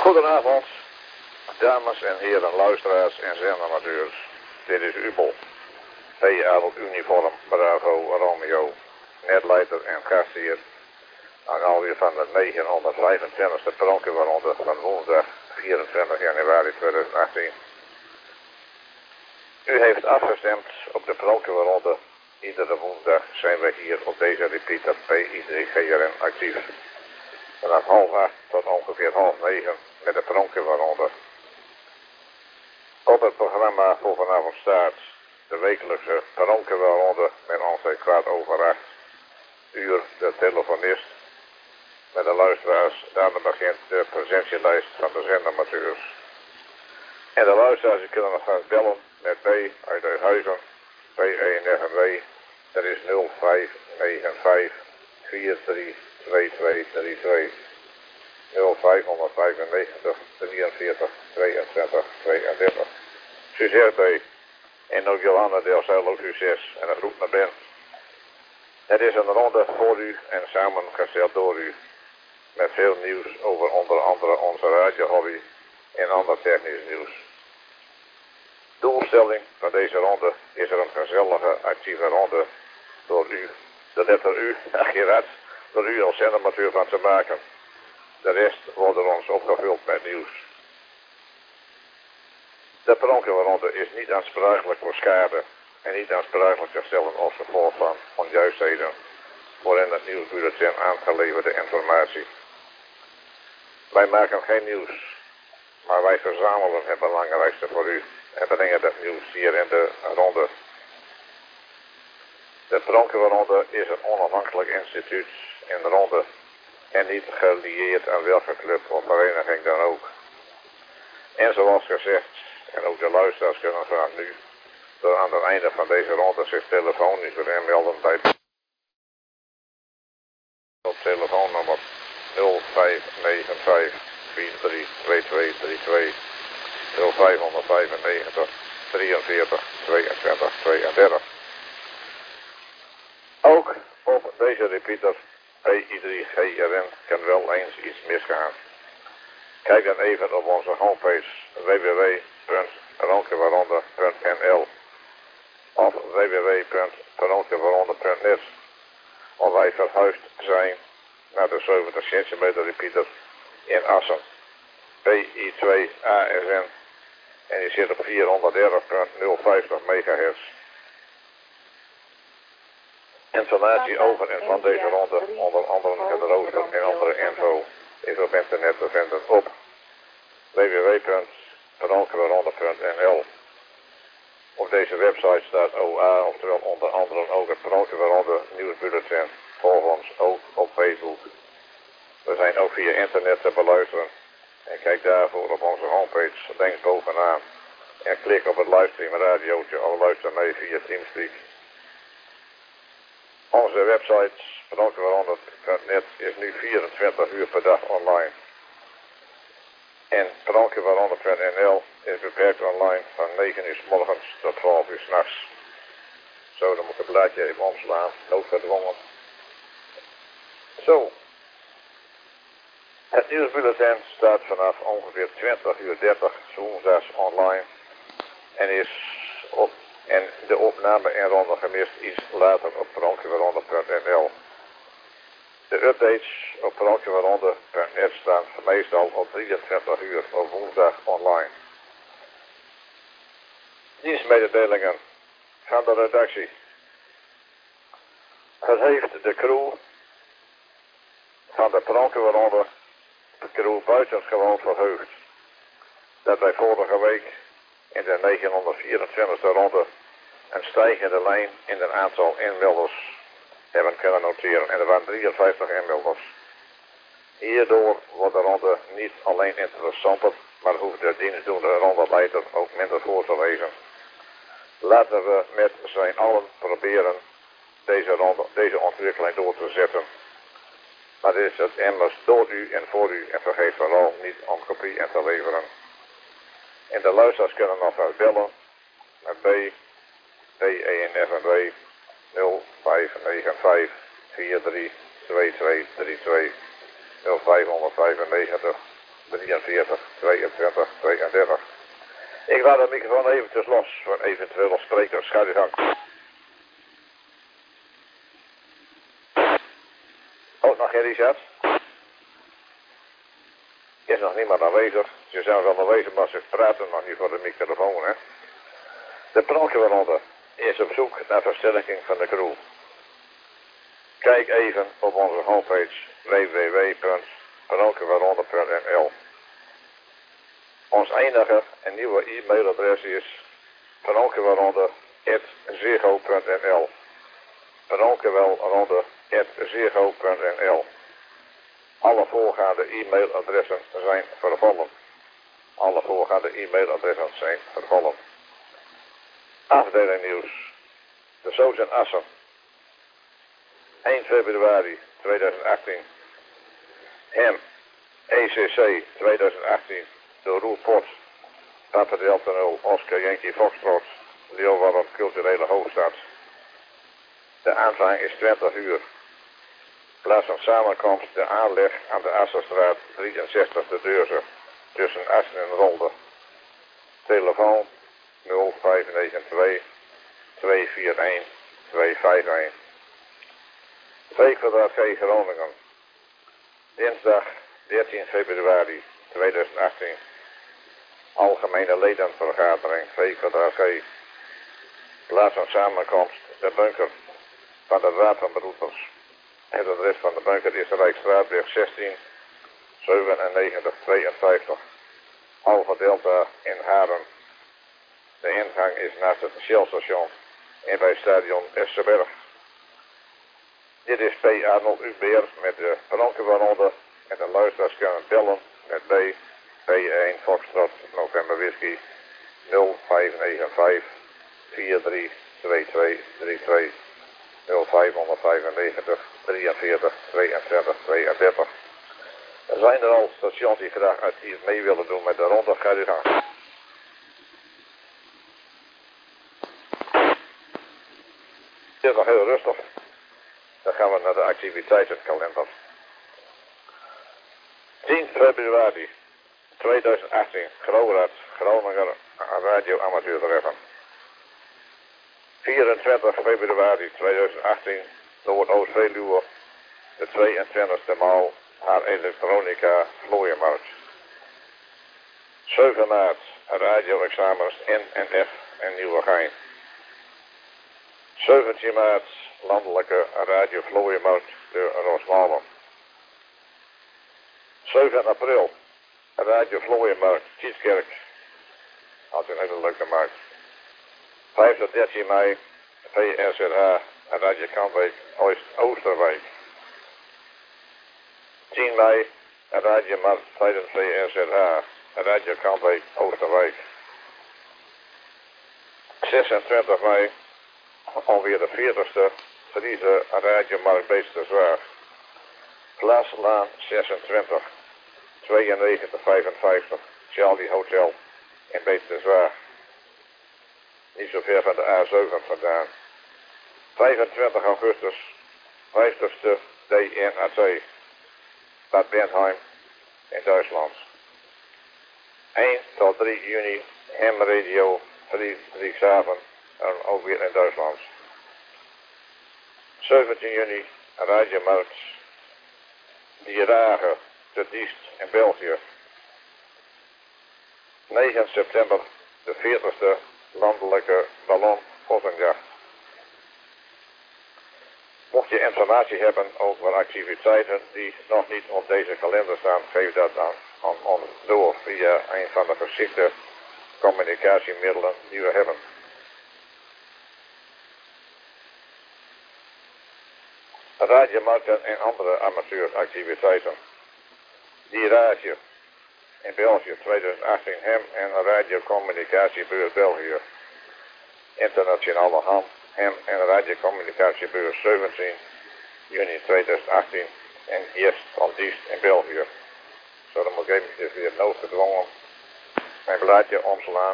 Goedenavond, dames en heren luisteraars en zendamateurs. Dit is Ubel. P.A. uniform Bravo Romeo, netleider en gastheer aan alweer van de 925e pronkenwaronde van woensdag 24 januari 2018. U heeft afgestemd op de pronkenwaronde. Iedere woensdag zijn we hier op deze repeater PI3GRN actief. Vanaf 7:30 tot ongeveer 8:30 met de pronkenwaronde. Op het programma voor vanavond staat de wekelijkse pronkenwaronde met onze 7:15 de telefonist. Met de luisteraars, daarna begint de presentielijst van de zendamateurs. En de luisteraars die kunnen nog gaan bellen met B uit Huizen, P1FNW, dat is 0595 432232. 0595 43 22 32. Succes B. En ook Johanna Delcel succes en een groet naar Ben. Het is een ronde voor u en samengesteld door u. Met veel nieuws over onder andere onze radiohobby en ander technisch nieuws. Doelstelling van deze ronde is er een gezellige, actieve ronde door u, de letter U, door u als zendamateur van te maken. De rest wordt door ons opgevuld met nieuws. De pronkenwaronde is niet aansprakelijk voor schade en niet aansprakelijk te stellen als gevolg van onjuistheden voor in het nieuwsbulletin aangeleverde informatie. Wij maken geen nieuws, maar wij verzamelen het belangrijkste voor u en brengen dat nieuws hier in de ronde. De pronkenwaronde is een onafhankelijk instituut in de ronde en niet gelieerd aan welke club of vereniging dan ook. En zoals gezegd, en ook de luisteraars kunnen vanaf nu door aan het einde van deze ronde zich telefonisch inmelden bij op telefoonnummer 0595 432232 0595 43 22 32. Ook op deze repeater PI3GRN kan wel eens iets misgaan. Kijk dan even op onze homepage www.pronkenwaronde.nl of www.pronkenwaronde.net of wij verhuisd zijn naar de 70 centimeter repeater in Assen. PI2ASN en die zit op 430.050 MHz. Informatie over en van deze ronde, onder andere het rooster en andere info, is op internet te vinden op www.pronkenwaronde.nl. Op deze website staat OA, oftewel onder andere ook het Pronkenwaronde nieuwsbulletin. Volg ons ook op Facebook. We zijn ook via internet te beluisteren. En kijk daarvoor op onze homepage links bovenaan. En klik op het livestream radiootje of luister mee via Teamspeak. Onze website pronkenwaronde.net is nu 24 uur per dag online. En pronkenwaronde.nl is beperkt online van 9 uur 's morgens tot 12 uur 's nachts. Zo, dan moet ik het blaadje even omslaan, noodgedwongen. Zo. Het nieuwsbulletin staat vanaf ongeveer 20:30 woensdags online en is op en de opname en ronde gemist iets later op pronkenwaronde.nl. De updates op pronkenwaronde.net staan meestal op 23 uur op woensdag online. Dienstmededelingen van de redactie. Het heeft de crew van de pronkenwaronde, de crew buitengewoon verheugd dat wij vorige week in de 924e ronde een stijgende lijn in het aantal inmelders hebben kunnen noteren. En er waren 53 inmelders. Hierdoor wordt de ronde niet alleen interessanter, maar hoeft de dienstdoende rondeleider ook minder voor te lezen. Laten we met z'n allen proberen deze ontwikkeling door te zetten. Maar dit is het immers door u en voor u en vergeet vooral niet om kopie in te leveren. En de luisteraars kunnen nog wel bellen met B, P1FNW 0595 432232 0595 43, 22, 32. Ik laat de microfoon eventjes los voor eventuele sprekers. Ga je gang. Oh, nog geen Richard? Is nog niemand aanwezig. Ze zijn wel aanwezig, maar ze praten nog niet voor de microfoon, hè. De brandweerronde is op zoek naar versterking van de crew. Kijk even op onze homepage www.brandweerronde.nl. Ons enige en nieuwe e-mailadres is brandweerronde@ziggo.nl. brandweerronde@ziggo.nl. Alle voorgaande e-mailadressen zijn vervallen. Alle voorgaande e-mailadressen zijn vervallen. Afdeling nieuws. De Soos en Assen. 1 februari 2018. Hem. ECC 2018. De Roerport. Papa Delta 0. Oscar Yankee Foxtrot. Leeuwarden culturele hoofdstad. De aanvang is 20 uur. Plaats van samenkomst de aanleg aan de Assenstraat 63 de Deurzen. Tussen Assen en Rolde. Telefoon 0592 241 251. 2 kwadraat G Groningen. Dinsdag 13 februari 2018. Algemene ledenvergadering 2 kwadraat G. Plaats van samenkomst de bunker van de Raad van Beroepers. Het adres van de bunker is de Rijksstraatweg 16 97 52. Alpha Delta in Haren. De ingang is naast het Shell-station en bij stadion Essenberg. Dit is P-Arnold-UBR met de brandweerronde en de luisteraars kunnen bellen met P1 Foxtrot November Whisky 0595 432232 0595 43 22 32. Er zijn er al stations die graag actief mee willen doen met de ronde. Ga je gang. Het is nog heel rustig. Dan gaan we naar de activiteitenkalender. 10 februari 2018, Groenraad, Groninger Radio Amateur treffen. 24 februari 2018, Noord-Oost-Veluwe, de 22e maal haar elektronica vlooienmarkt. 7 maart, radio-examens N en F en Nieuwegein. 17 maart, landelijke radio-vlooienmarkt de Roosmalen. 7 april, radio-vlooienmarkt Tietkerk. Altijd een hele leuke markt. 5 tot 13 mei, VSRA, Radio Kampwijk, Oosterwijk. 10 mei, radiomarkt tijdens VSRA, Radio Kampwijk, Oosterwijk. 26 mei, alweer de 40ste, Friese radiomarkt Beesterswaag. Glaaslaan 26, 9255, Charlie Hotel in Beesterswaag. Niet zo ver van de A7 vandaan. 25 augustus, 50ste DNAT, Bad Bentheim in Duitsland. 1 tot 3 juni, Ham Radio, Friedrichshaven, ook weer in Duitsland. 17 juni, radiomarkt Dierdagen te Diest in België. 9 september, de 40ste landelijke ballonvossenjacht. Mocht je informatie hebben over activiteiten die nog niet op deze kalender staan, geef dat dan aan ons door via een van de geschikte communicatiemiddelen die we hebben. Radiomarkten en andere amateuractiviteiten. Dierage in België 2018 Hem en radiocommunicatiebeurs België. Internationale Hem en radiocommunicatiebeurs 17 juni 2018 en Jest van Diest in België. Zo, dan moet ik even weer noodgedwongen mijn blaadje omslaan.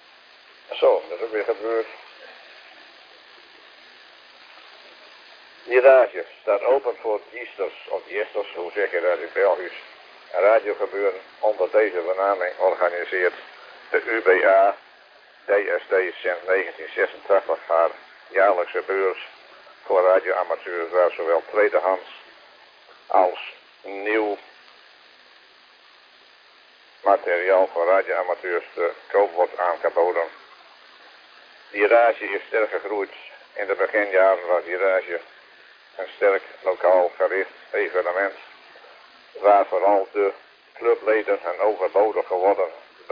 Zo, dat is ook weer gebeurd. Die radio staat open voor diensters of diensters, hoe zeg je dat in Belgisch. Een radiogebeuren onder deze benaming organiseert de UBA DST sinds 1986 haar jaarlijkse beurs voor radioamateurs waar zowel tweedehands als nieuw materiaal voor radioamateurs te koop wordt aangeboden. Die rage is sterk gegroeid. In de beginjaren was die rage een sterk lokaal gericht evenement waar vooral de clubleden een overbodig geworden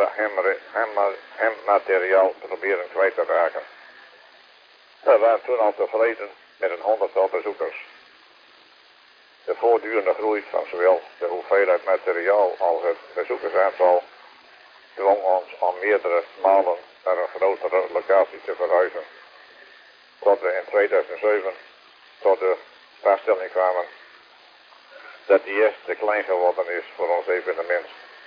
hemmateriaal proberen kwijt te raken. We waren toen al tevreden met een 100-tal bezoekers. De voortdurende groei van zowel de hoeveelheid materiaal als het bezoekersaantal dwong ons om meerdere malen naar een grotere locatie te verhuizen. Tot we in 2007 tot de vaststelling kwamen dat die eerst te klein geworden is voor ons evenement.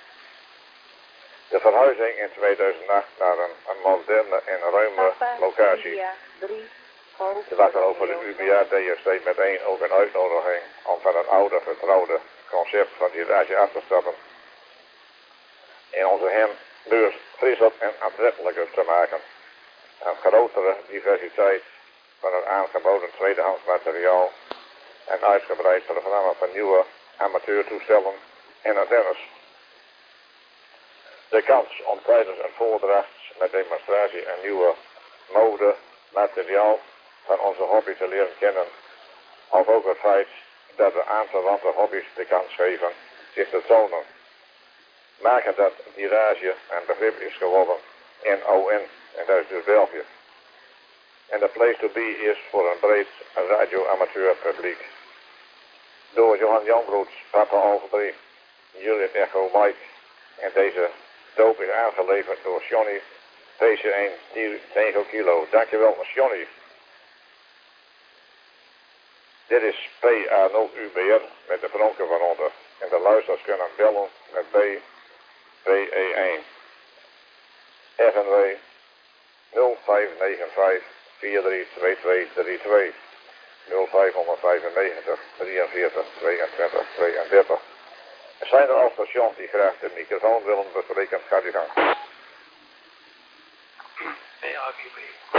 De verhuizing in 2008 naar een moderne en ruime locatie. Het was over de UBA DST meteen ook een uitnodiging om van het oude vertrouwde concept van die rage af te stappen. In onze beurs frisser en aantrekkelijker te maken. Een grotere diversiteit van het aangeboden tweedehands materiaal. En uitgebreid programma van nieuwe amateurtoestellen en antennes. De kans om tijdens een voordracht met demonstratie en nieuwe mode, materiaal van onze hobby te leren kennen. Of ook het feit dat we aanverwante hobby's de kans geven zich te tonen. Maken dat die rage een begrip is geworden in ON, en dat is dus België. En de place to be is voor een breed radio-amateur publiek. Door Johan Janbroeds, Papa Alverdrie, Juliet Echo Mike en deze doop is aangeleverd door Johnny PC1 Tango Kilo. Dankjewel Johnny. Dit is PA0UBR met de bronken van onder. En de luisteraars kunnen bellen met BE1. FNW 0595 432232 0595 43 22 32. Er zijn er al stations die graag de microfoon willen bespreken. Gaat u gang. PA4.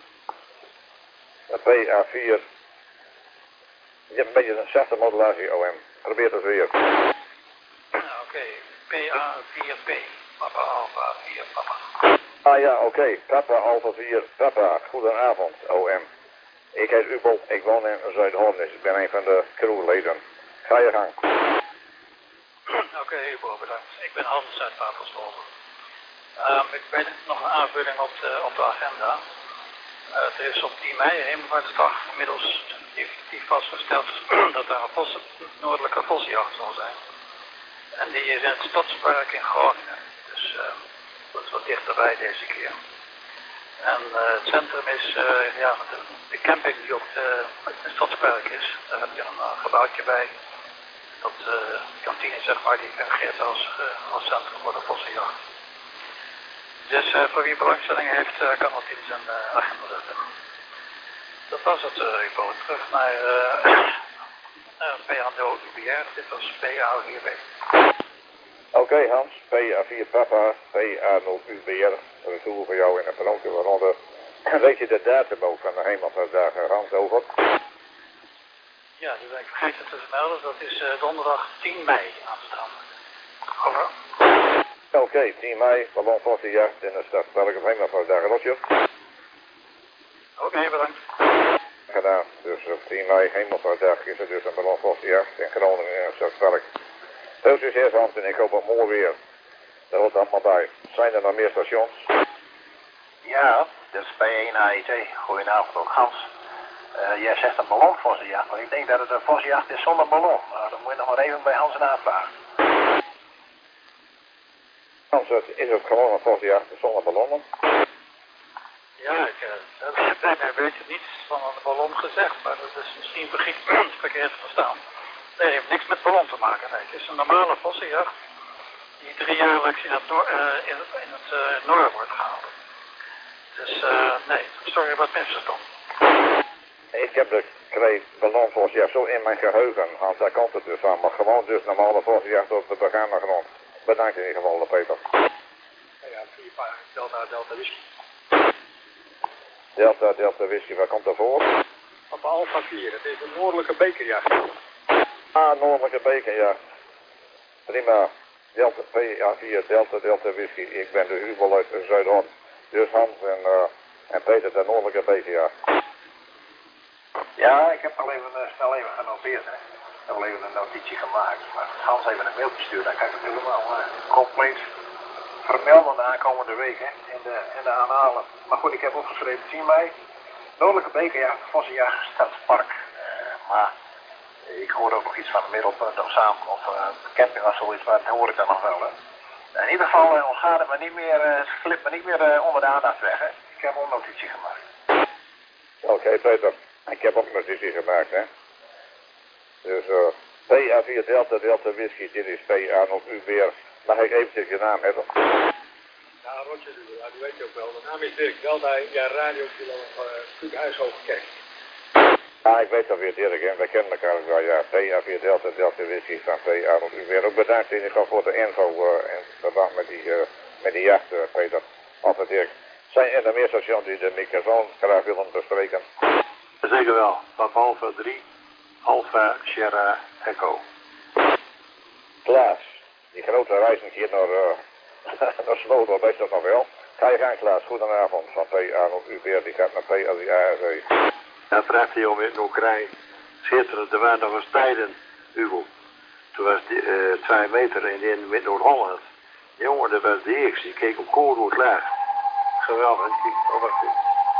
De PA4. Je hebt een beetje een zachte modulatie OM. Probeer het weer. Oké. PA4P. Papa Alpha 4 Papa. Ah ja, oké. Papa Alpha 4 Papa. Goedenavond OM. Ik heet Ubel. Ik woon in Zuid-Holland. Ik ben een van de crewleden. Ga je gang. Oké, Ubel, bedankt. Ik ben Hans uit Paterswolde. Ik weet nog een aanvulling op de agenda. Er is op 10 mei, Hemelvaartsdag, inmiddels definitief vastgesteld dat er een noordelijke vossenjacht zal zijn. En die is in het Stadspark in Groningen. Dus dat is wat dichterbij deze keer. En het centrum is de camping die op het Stadspark is. Daar heb je een gebouwtje bij. Dat kantine zeg maar, die fungeert als centrum voor de vossenjacht. Dus voor wie belangstelling heeft, kan dat in zijn agenda zetten. Dat was het, Ivo. Terug naar PA0UBR. Dit was PA4B. Oké Hans, PA4 Papa, PA0UBR. Retour voor jou in een bronken waaronder. Weet je de datum ook van de Hemelvaartsdagen, Hans, over? Ja, dat ben ik vergeten te vermelden. Dat is donderdag 10 mei aanstaande. Over. Oké, 10 mei, ballonvossenjacht in de stad. Welke Hemelvaartsdagen, Rotje? Oké, bedankt. Gedaan. Dus op 10 mei Hemelvaartsdag is er dus een ballonvossenjacht in Groningen in het Stadspark. Heel succes Hans en ik hoop op mooi weer. Dat hoort allemaal bij. Zijn er nog meer stations? Ja, dat is bij 1 AET. Goedenavond ook Hans. Jij zegt een ballonvossenjacht, maar ik denk dat het een vossenjacht is zonder ballon. Dan moet je nog maar even bij Hans navragen. Hans, is het gewoon een vossenjacht zonder ballonnen? Ja, ik weet het niets van een ballon gezegd, maar dat is misschien verkeerd verstaan. Nee, het heeft niks met ballon te maken. Nee. Het is een normale vossenjacht die 3 jaarlijks in het noorden wordt gehouden. Dus nee, sorry wat misverstand. Ik heb de kreeg ballon vorig jaar zo in mijn geheugen, want daar komt het dus van. Maar gewoon dus normale voorjacht op de begane grond. Bedankt in ieder geval, Peter. Ja, 4 Delta Whisky. Delta Whisky, waar komt dat voor? Op Alpha 4, het is een noordelijke bekerjacht. Ah, noordelijke bekerjacht. Prima. Delta PA4, Delta Whisky. Ik ben de Huubel uit Zuidhorn. Dus Hans en Peter, de noordelijke bekerjacht. Ja, ik heb al even snel even genoteerd. Hè. Ik heb al even een notitie gemaakt. Maar Hans even een mailtje sturen, dan kan ik het helemaal compleet vermelden de aankomende weken in de aanhalen. Maar goed, ik heb opgeschreven 10 mei. Noordelijke bekerjacht, Vossenjacht, Stadspark. Maar ik hoorde ook nog iets van een middelpunt of samen of camping of zoiets, maar dat hoor ik dan nog wel. Hè. In ieder geval ontgaat het me niet meer, het glipt me niet meer onder de aandacht weg. Hè. Ik heb al een notitie gemaakt. Oké, Peter. Ik heb ook een notitie gemaakt, hè. Dus PA4 Delta Whisky, dit is PA nog u weer. Mag ik eventjes je naam hebben? Ja, Roger, die weet je ook wel. De naam is Dirk Delta, ja, radio kilo natuurlijk Huishoogkerk. Ah, ik weet alweer Dirk, hè. We kennen elkaar ook wel, ja. PA4 Delta Whisky van PA nog u weer. Ook bedankt in ieder geval voor de info in verband met die jacht, Peter. Altijd Dirk. Zijn er meer stations die de microfoon graag willen bespreken? Zeker wel. Papa Alpha 3, Alpha Sierra Echo. Klaas, die grote reizen hier naar Sloten, weet dat nog wel? Ga je gaan, Klaas. Goedenavond van PA nog u weer. Die gaat naar PA die ARC. Ja, vraagt hij om in Oekraïne. Schitterend, er waren nog eens tijden, Hugo. Toen was het 2 meter in Noord-Holland. Jongen, dat was de eerste. Die keek op koolrood laag. Geweldig. Oh, wacht even.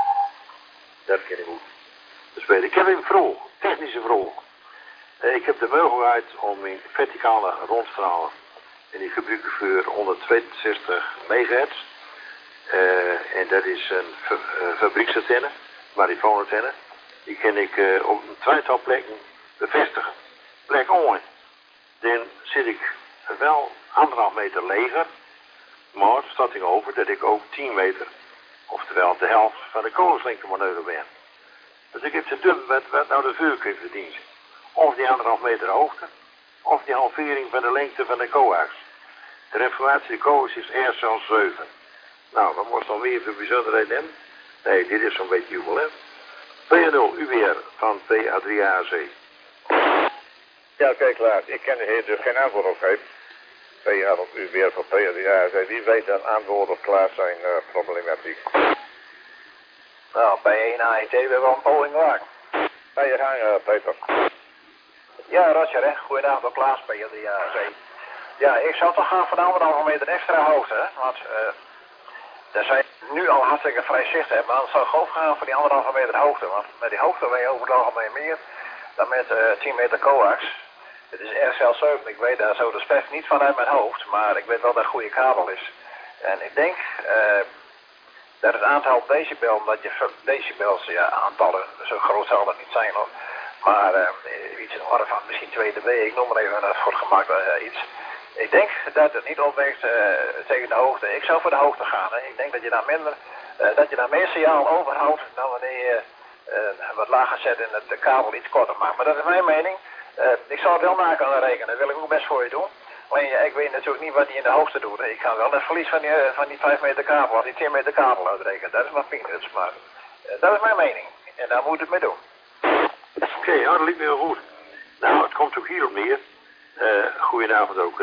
Dat ken ik goed. Dus ik heb een vraag, technische vraag. Ik heb de mogelijkheid om in verticale rondstralen. En die gebruik ik voor 162 megahertz. En dat is een fabrieksantenne, marifoonantenne. Die kan ik op een tweetal plekken bevestigen. Plek 1. Dan zit ik wel 1,5 meter leger. Maar staat tegenover dat ik ook 10 meter, oftewel de helft van de kogelslengtemanoeuvre ben. Dus ik heb te dubbel wat nou de vuurkracht verdient. Of die 1,5 meter hoogte, of die halvering van de lengte van de coax. De reformatie coax is RCL 7. Nou, wat moest dan weer voor bijzonderheden hebben? Nee, dit is zo'n beetje jubel, hè? P0 UWR van PA3AC. Ja, oké, Klaas. Ik kan de heer dus geen antwoord op geven. PA nog UWR van PA3AC. Wie weet een antwoord op Klaas zijn problematiek. Nou, bij 1 AET we hebben we een poging waard. Ga je gang, Peter. Ja, Roger, hè. Goedenavond, Klaas, PA3AC. Ja, ik zou toch gaan voor 1,5 meter extra hoogte, hè. Want daar zijn nu al hartstikke vrij zicht hebben. Maar dan zou ik gewoon gaan voor die 1,5 meter hoogte. Want met die hoogte ben je over het algemeen meer dan met 10 meter coax. Het is RCL 7, ik weet daar zo de spec niet vanuit mijn hoofd. Maar ik weet wel dat het een goede kabel is. En ik denk dat het aantal decibel, dat je decibels, ja, aantallen, zo groot zal dat niet zijn hoor. Maar iets in de orde van misschien 2 dB, ik noem maar even voor gemaakt iets. Ik denk dat het niet opweegt tegen de hoogte. Ik zou voor de hoogte gaan. Hè. Ik denk dat je daar meer signaal overhoudt dan wanneer je wat lager zet en de kabel iets korter maakt. Maar dat is mijn mening. Ik zal het wel na kunnen rekenen. Dat wil ik ook best voor je doen. Alleen ik weet natuurlijk niet wat hij in de hoogte doet. Ik kan wel het verlies van die 5 meter kabel, of die 10 meter kabel uitrekenen. Dat is maar peanuts, maar dat is mijn mening. En daar moet het mee doen. Oké, ja, dat liep me heel goed. Nou, het komt ook hierop neer. Goedenavond ook,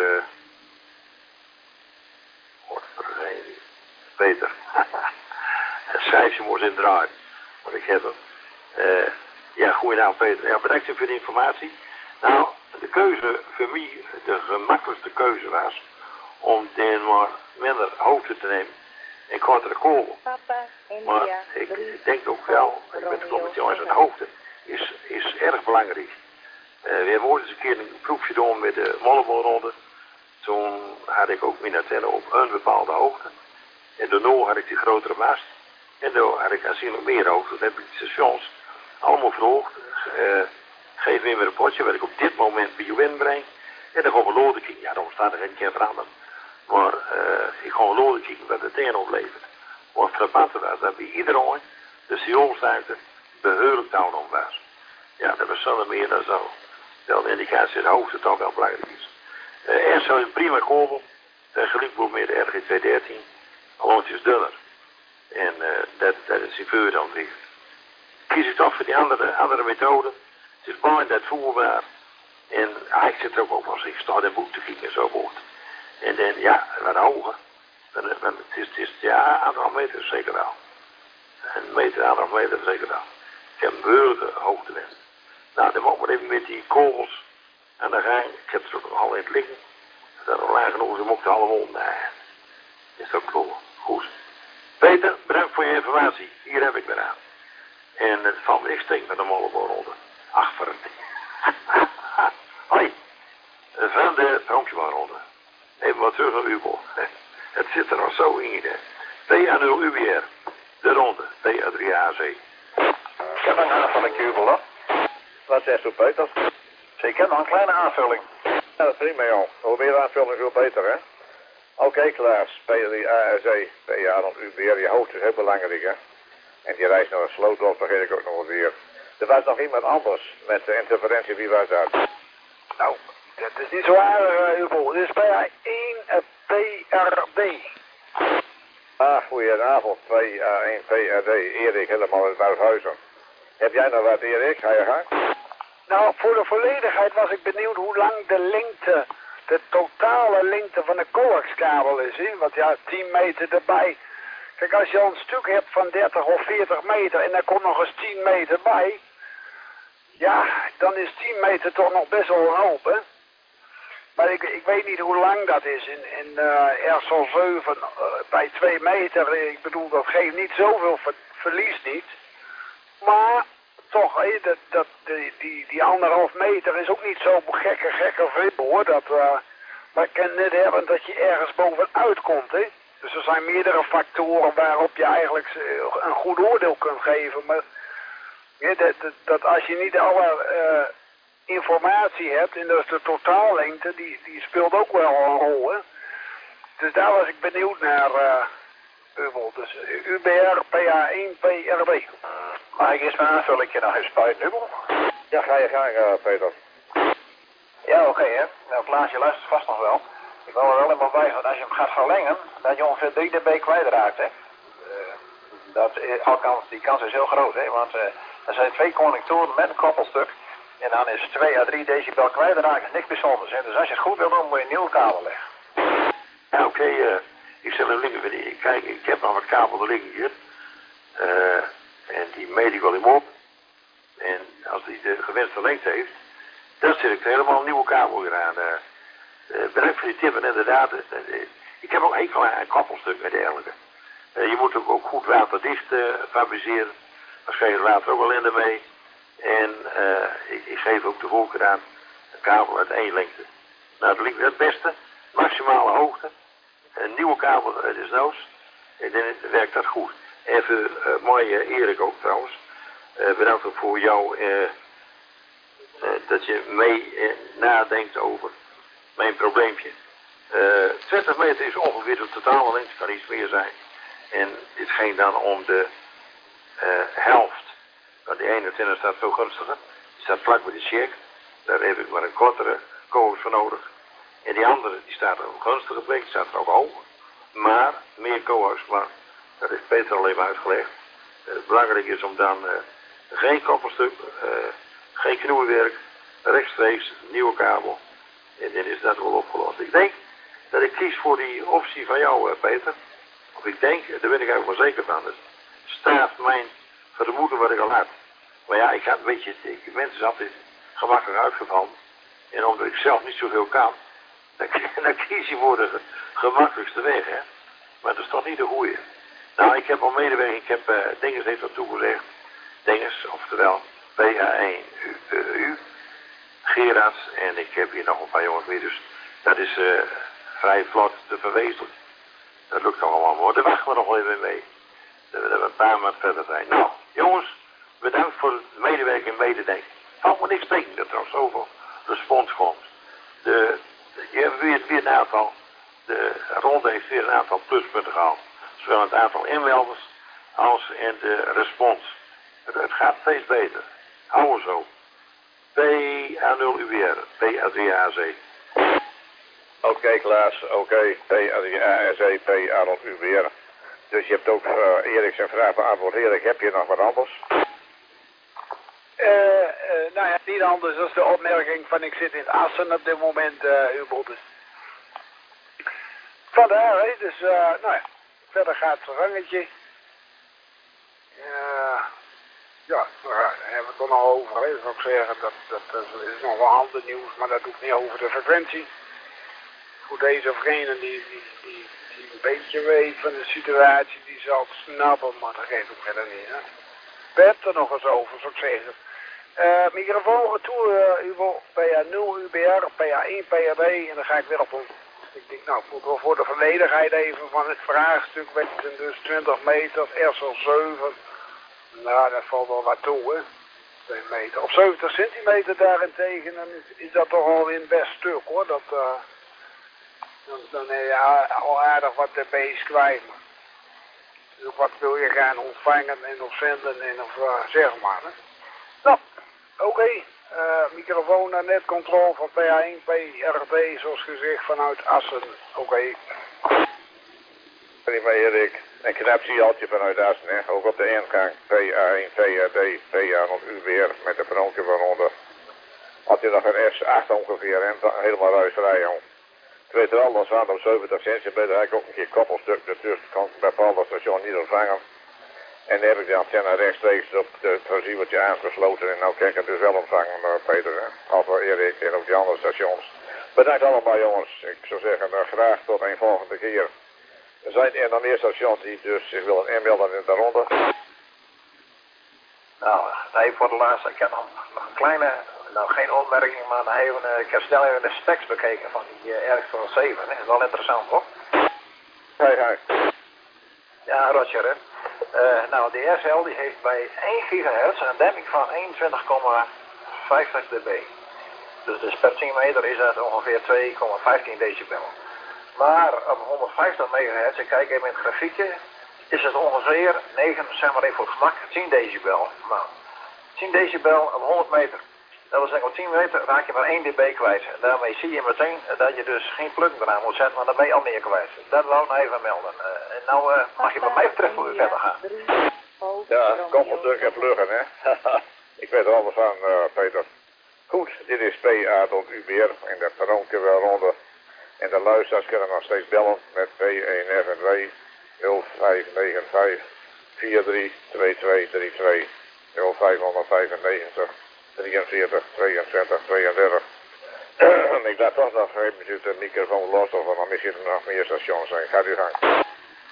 Peter. Het schrijfje moest in draaien, want ik heb hem. Ja, goedenavond Peter. Ja, bedankt voor de informatie. Nou, de keuze voor mij, de gemakkelijkste keuze was om dan maar minder hoogte te nemen en kortere kogel. Maar ik denk ook wel, ik ben het klopt met jongens, de hoogte is erg belangrijk. We hebben ooit eens een keer een proefje gedaan met de mollenbolronde. Toen had ik ook mijn antenne op een bepaalde hoogte. En daarna had ik die grotere mast. En daar had ik aanzienlijk meer hoogte. Dan heb ik de stations allemaal verhoogd. Geef me een rapportje wat ik op dit moment bij je inbreng. En dan gaan we loden kijken. Ja, dan staat er geen keer veranderd. Maar ik ga loden kijken wat het tegen oplevert. Maar het debat was dat bij iedereen de stationsruimte behoorlijk down was. Ja, dat was zonder meer dan zo. Wel de indicatie dat de hoogte toch wel belangrijk is. Eerst zou je een prima korbel. Gelijk met de RG213. Alleen het is dunner. En dat is die vuur dan weer. Kies ik toch voor die andere methode. Het is bijna uitvoerbaar. En ik zit er ook op als ik sta in boek te kijken en zo wordt. En dan, ja, wat hoger. Het is ja, 1,5 meter zeker wel. Een meter, 1,5 meter zeker wel. Ik heb een beurde hoogtewind. Nou, dan mogen we even met die kogels aan de gang. Ik heb er ook al in het liggen. Dat er laag genoeg, ze mochten allemaal. Nee, is ook klopt. Goed. Peter, bedankt voor je informatie. Hier heb ik weer aan. En het valt me niks tegen met een molleboor onder. Ach, verrend. Hoi. Van de Pronkjebaan onder. Even wat terug naar Ubel. Het zit er nog zo in. PA0 UBR. De ronde. PA3AC. Ik heb een aanvulling, Ubel, hè? Wat zegt u, Peter? Zeker, nog een kleine aanvulling. Ja, dat is prima, joh. Hoe meer aanvulling, hoe beter, hè? Oké, Klaas. PA3AC. PA rond UBR. Je hoogte is heel belangrijk, hè? En die reis naar de Slootdorp vergeet ik ook nog weer. Er was nog iemand anders met de interferentie. Wie was dat? Nou, dat is niet zo aardig, Ubel. Dit is PA1 PRD. Ah, goedenavond. 2A1 PRD. Erik, helemaal uit Buishuizen. Heb jij nog wat, Erik? Ga je gang? Nou, voor de volledigheid was ik benieuwd hoe lang de totale lengte van de coaxkabel is. Hè? Want ja, 10 meter erbij. Kijk, als je al een stuk hebt van 30 of 40 meter en er komt nog eens 10 meter bij. Ja, dan is 10 meter toch nog best wel een hoop, hè? Maar ik weet niet hoe lang dat is. In RSL 7 bij 2 meter, ik bedoel, dat geeft niet zoveel verlies niet. Maar toch, die 1,5 meter is ook niet zo gekke veel, hoor. Maar ik kan net hebben dat je ergens bovenuit komt, hè. Dus er zijn meerdere factoren waarop je eigenlijk een goed oordeel kunt geven. Maar ja, dat als je niet alle informatie hebt, en dat is de totaallengte, die speelt ook wel een rol, hè. Dus daar was ik benieuwd naar, Ubel. Dus UBR, PA1, PRB. Mag ik eerst mijn aanvullingje nog even spuiten, Ubel? Ja, ga je gang, Peter. Ja, oké, hè. Nou, Klaas, je luistert vast nog wel. Ik wil er wel helemaal bij, want als je hem gaat verlengen, dat je ongeveer 3 dB kwijtraakt, hè. Althans, die kans is heel groot, hè. Want er zijn 2 connectoren met een koppelstuk. En dan is 2 à 3 decibel kwijtraken niks bijzonders, hè. Dus als je het goed wil doen, moet je een nieuwe kabel leggen. Ja, oké, ik zal een liggen. Kijk, ik heb nog wat kabel liggen hier. En die meet ik wel in op. En als die de gewenste lengte heeft, dan zet ik er helemaal een nieuwe kabel weer aan. Bedankt voor die tip en inderdaad. Ik heb ook enkel een koppelstuk en dergelijke. Je moet ook goed waterdicht fabriceren. Waarschijnlijk water ook wel in ermee. En ik geef ook de voorkeur aan een kabel uit 1 lengte. Nou, dat lijkt me het beste. Maximale hoogte. Een nieuwe kabel uit de snows. En dan werkt dat goed. Even mooi Erik ook trouwens. Bedankt ook voor jou dat je mee nadenkt over mijn probleempje. 20 meter is ongeveer de totale lengte, kan iets meer zijn. En dit ging dan om de helft. Want die 21 staat veel gunstiger. Die staat vlak bij de check. Daar heb ik maar een kortere kogels voor nodig. En die andere die staat op een gunstige plek, die staat er ook hoger. Maar meer kogels, maar dat heeft Peter al even uitgelegd. Belangrijk is om dan geen koppelstuk, geen knoeiwerk, rechtstreeks nieuwe kabel. En dan is dat wel opgelost. Ik denk dat ik kies voor die optie van jou, Peter. Of ik denk, daar ben ik eigenlijk wel zeker van. Dus staat mijn vermoeden wat ik al had. Maar ja, ik had een beetje, mensen zijn altijd gemakkelijk uitgevallen. En omdat ik zelf niet zoveel kan, dan kies je voor de gemakkelijkste weg, hè. Maar dat is toch niet de goeie. Nou, ik heb al medewerking, ik heb Dinges heeft dat toegezegd. Dinges, oftewel PA1 U, Gerards, en ik heb hier nog een paar jongens meer, dus dat is vrij vlot te verwezenlijken. Dat lukt allemaal mooi. Daar wachten we nog wel even mee. Dat we een paar maanden verder zijn. Nou, jongens, bedankt voor het medewerken en mededenken. Valt me niks tegen dat er al zoveel respons komt. Je hebt weer een aantal, de ronde heeft weer een aantal pluspunten gehaald. Zowel het aantal inmelders als in de respons. Het gaat steeds beter. Hou er zo. PA0UBR, PA3AC. Oké, Klaas, oké, PASE, PA0UBR. Dus je hebt ook Erik zijn vraag beantwoord. Erik, heb je nog wat anders? Nou ja, niet anders dan de opmerking van ik zit in Assen op dit moment, U-botten. Vandaar, hè, dus nou ja, verder gaat het rangetje. Ja, daar hebben we het er nog over, hè. Zou ik zeggen, dat is nog wel ander nieuws, maar dat doet niet over de frequentie. Voor deze of gene die een beetje weet van de situatie, die zal het snappen, maar dat geeft ook verder niet, hè. We hebben het er nog eens over, zou ik zeggen. Microfoon retour, PA0 UBR, PA1 PAB en dan ga ik weer op een. Ik denk, nou, ik moet wel voor de volledigheid even van het vraagstuk weten, dus 20 meter, SL7. Nou, dat valt wel wat toe, hè. 2 meter. Op 70 centimeter daarentegen, dan is dat toch alweer een best stuk, hoor. Dan heb je al aardig wat dB's kwijt, maar. Dus ook wat wil je gaan ontvangen en of zenden en of zeg maar, hè. Nou, oké. Microfoon naar netcontrole van PA1, PRB, zoals gezegd, vanuit Assen. Oké. Prima, Erik. Een knap signaaltje vanuit Assen, hè. Ook op de ingang. PA1, PAB, PA0UBR met de bronken waaronder. Had je nog een S8 ongeveer en helemaal ruisvrij, jong. Ik weet er al, dan staan op 70 centimeter, heb ik ook een keer koppelstuk ertussen, kan ik bij bepaalde station niet ontvangen. En dan heb ik de antenne rechtstreeks op het receivertje aangesloten en nou kan ik het dus wel ontvangen, Peter, hè. Alvast Erik en ook die andere stations. Bedankt allemaal, jongens. Ik zou zeggen, graag tot een volgende keer. Er zijn er nog meer stations die dus zich willen inmelden in de ronde. Nou, even voor de laatste. Ik heb nog een kleine, nou geen opmerking, maar nog even, ik heb snel even de specs bekeken van die RX-7. Dat is wel interessant, hoor. Hoi. Ja, Roger, hè. Nou, de SL die heeft bij 1 gigahertz een demping van 21,50 dB. Dus per 10 meter is dat ongeveer 2,15 decibel. Maar op 150 megahertz, ik kijk even in het grafiekje, is het ongeveer 9, zeg maar even voor het gemak, 10 decibel. Nou, 10 decibel op 100 meter. Dat wil zeggen, op 10 meter raak je maar 1 dB kwijt. En daarmee zie je meteen dat je dus geen plug eraan moet zetten, maar dan ben je al meer kwijt. Dat wou ik nou even melden. En nou mag je wat mij betreft voor u verder gaan. Ja, koppelstuk en pluggen, hè. Ik weet er alles van, Peter. Goed, dit is PA.UBR in de Peronke ronde. En de luisteraars kunnen nog steeds bellen met P1FNW 0595 432232 0595 43 22 32. Ik laat toch nog even de microfoon los of dan misschien er nog meer stations zijn. Gaat u gang.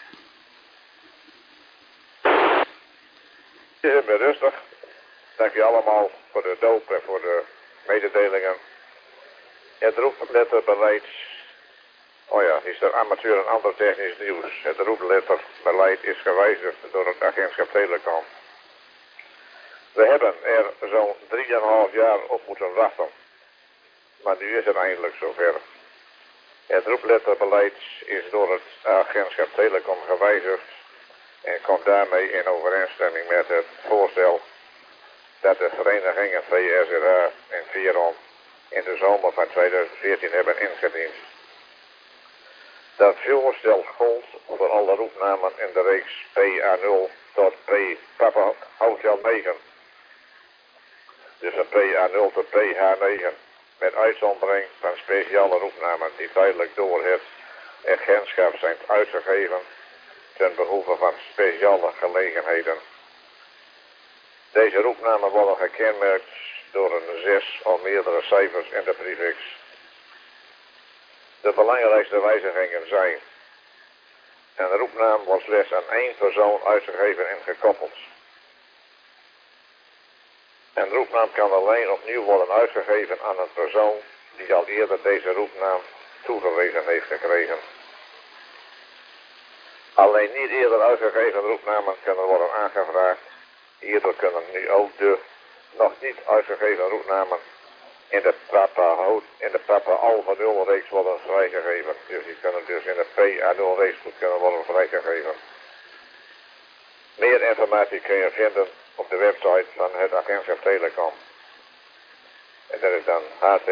Het is weer rustig. Dank u allemaal voor de doop en voor de mededelingen. Het roepletterbeleid. Oh ja, is er amateur en ander technisch nieuws. Het roepletterbeleid is gewijzigd door het agentschap Telecom. We hebben er zo'n 3,5 jaar op moeten wachten. Maar nu is het eindelijk zover. Het roepletterbeleid is door het agentschap Telecom gewijzigd en komt daarmee in overeenstemming met het voorstel dat de verenigingen VSRA en Veron in de zomer van 2014 hebben ingediend. Dat voorstel gold voor alle roepnamen in de reeks PA0 tot P Papa Hotel 9. Dus een PA0 tot PH9 met uitzondering van speciale roepnamen die tijdelijk door het agentschap zijn uitgegeven ten behoeve van speciale gelegenheden. Deze roepnamen worden gekenmerkt door een 6 of meerdere cijfers in de prefix. De belangrijkste wijzigingen zijn: een roepnaam wordt slechts aan 1 persoon uitgegeven en gekoppeld. Een roepnaam kan alleen opnieuw worden uitgegeven aan een persoon die al eerder deze roepnaam toegewezen heeft gekregen. Alleen niet eerder uitgegeven roepnamen kunnen worden aangevraagd. Hierdoor kunnen nu ook de nog niet uitgegeven roepnamen in de Papa Alpha 0 reeks worden vrijgegeven. Dus die kunnen dus in de PA0 reeks goed kunnen worden vrijgegeven. Meer informatie kun je vinden op de website van het agentschap Telecom. En dat is dan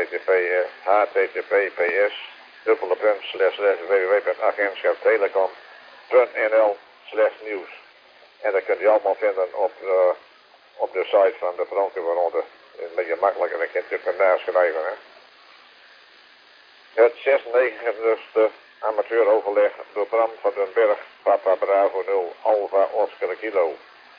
https://www.agentschaptelecom.nl/nieuws. En dat kunt u allemaal vinden op de site van de brandweerwaaronder. Een beetje makkelijker, dan kunt u het naschrijven. Hè. Het 96e amateuroverleg door Bram van den Berg, Papa Bravo 0, Alpha Oscar Kilo.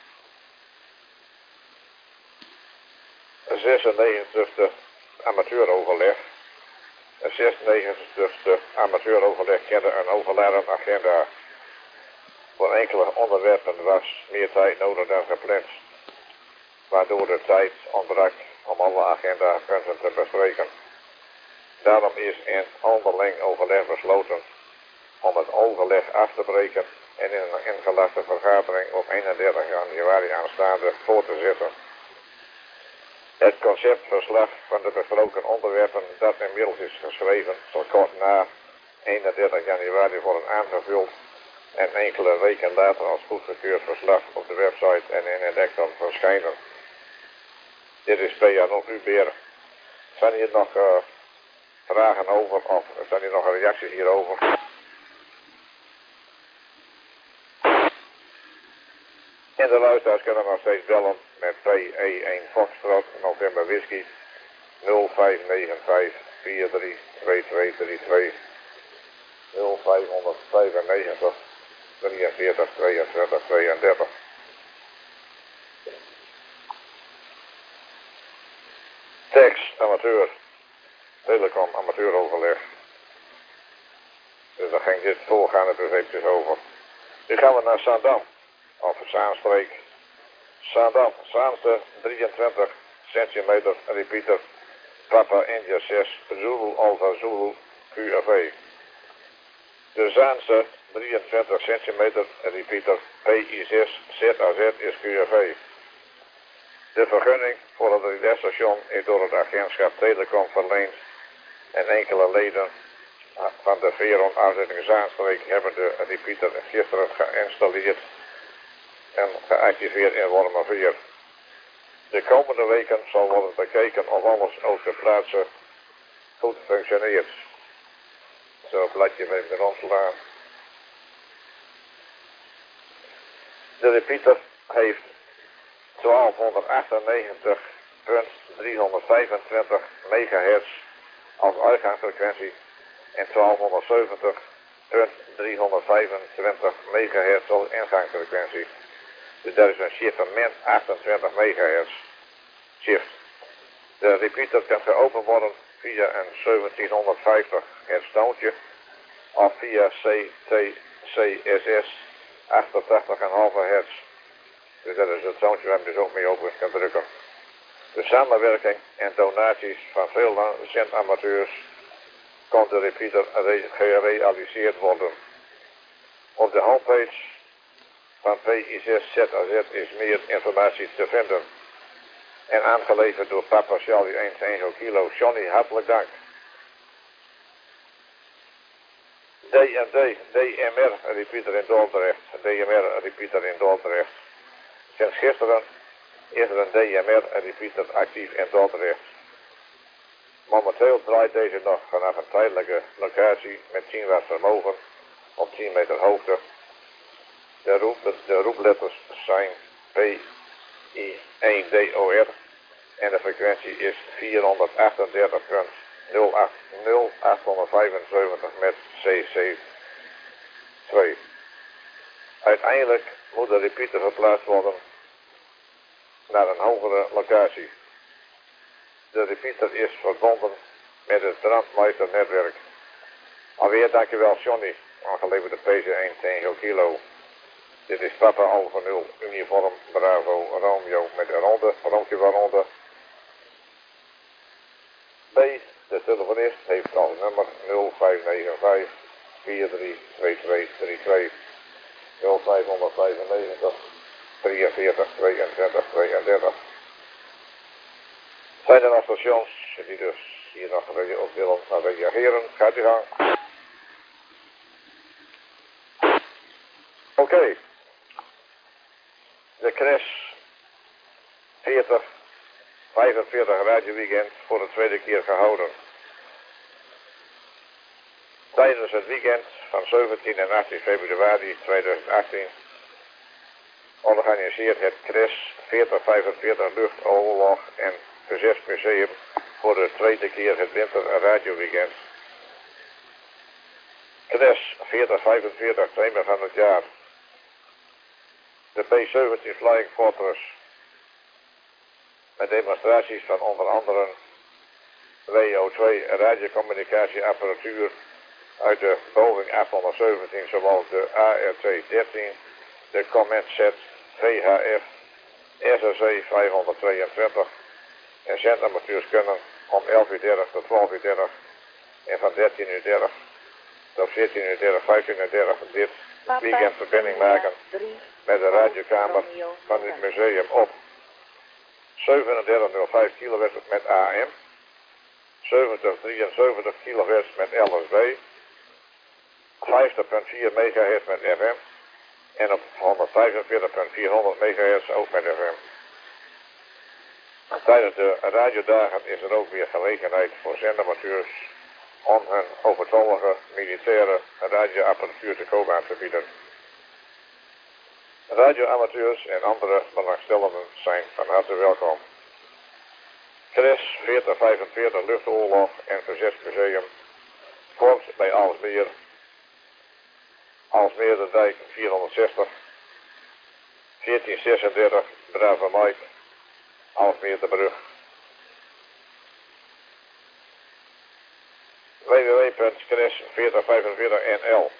96e amateuroverleg. Het 96e amateuroverleg kende een overladen agenda. Voor enkele onderwerpen was meer tijd nodig dan gepland, waardoor de tijd ontbrak om alle agendapunten te bespreken. Daarom is in onderling overleg besloten om het overleg af te breken en in een ingelaste vergadering op 31 januari aanstaande voor te zetten. Het conceptverslag van de besproken onderwerpen dat inmiddels is geschreven zal kort na 31 januari worden aangevuld en enkele weken later als goedgekeurd verslag op de website en in het Ekton verschijnen. Dit is P.A. nog u Beer. Zijn hier nog vragen over of zijn hier nog reacties hierover? En de luisteraars kunnen nog steeds bellen met PE1 Foxtrot November Whisky 0595 432232 0595 43 22 32. Tex amateur, telecom amateuroverleg. Dus daar ging dit voorgaande dus eventjes over. Nu gaan we naar Zaandam, of Zaanstreek. Zaandam, Zaanse 23 centimeter repeater, Papa India 6, Zulu Alpha Zulu QRV. De Zaanse 23 centimeter repeater PI6 ZAZ is QRV. De vergunning voor het relais-station is door het agentschap Telecom verleend en enkele leden van de Veron afdeling Zaanstreek hebben de repeater gisteren geïnstalleerd en geactiveerd in Wormerveer. De komende weken zal worden bekeken of alles op de plaatsen goed functioneert. Zo'n bladje met de omslaan. De repeater heeft 1298.325 MHz als uitgangsfrequentie en 1270.325 MHz als ingangsfrequentie. Dus dat is een shift van min 28 MHz. Shift. De repeater kan geopend worden via een 1750 Hz stoontje of via CTCSS 88,5 Hz. Dus dat is het zoontje waar je dus ook mee open kan drukken. De samenwerking en donaties van veel zendamateurs kon de repeater gerealiseerd worden. Op de homepage van PI6ZAZ is meer informatie te vinden. En aangeleverd door Papa Charlie 1 Tango Kilo. Johnny, hartelijk dank. DMR repeater in Dordrecht. DMR repeater in Dordrecht. Sinds gisteren is er een DMR repeater actief in Dordrecht. Momenteel draait deze nog vanaf een tijdelijke locatie met 10 watt vermogen op 10 meter hoogte. De roepletters zijn PI1DOR en de frequentie is 438.0875 met CC2. Uiteindelijk moet de repeater verplaatst worden naar een hogere locatie. De repeater is verbonden met het brandmeisternetwerk. Alweer dankjewel Johnny, aangeleverde PC1 Tango Kilo. Dit is Papa Alpha 0, uniform Bravo Romeo met een ronde, dankjewel ronde. B, de telefonist heeft als nummer 0595 432232 0595 43 22 32. Zijn er nog stations die dus hier nog op willen reageren? Gaat u gang. Oké. De crash 40 45 radioweekend voor de tweede keer gehouden. Tijdens het weekend van 17 en 18 februari 2018 organiseert het CRES 4045 Luchtoorlog en Verzetsmuseum voor de tweede keer het winter radioweekend. CRES 4045 thema van het jaar. De B-17 Flying Fortress. Met demonstraties van onder andere WO2 radiocommunicatieapparatuur uit de Boeing 817 zoals de AR-213, de Comet-set VHF, SRC 522 en zendamateurs kunnen om 11:30 tot 12:30 en van 13:30 tot 14:30, 15:30 dit weekend verbinding maken met de radiokamer van het museum op 3705 kW met AM, 7073 kW met LSB, 50.4 MHz met FM en op 145.400 MHz ook met FM. Tijdens de radiodagen is er ook weer gelegenheid voor zendamateurs om hun overtollige militaire radioapparatuur te koop aan te bieden. Radioamateurs en andere belangstellenden zijn van harte welkom. CRES 4045 Luchtoorlog en Verzetsmuseum vormt bij Aalsmeer de Dijk 460, 1436 Brave Mike, Aalsmeer de Brug. www.cres4045nl.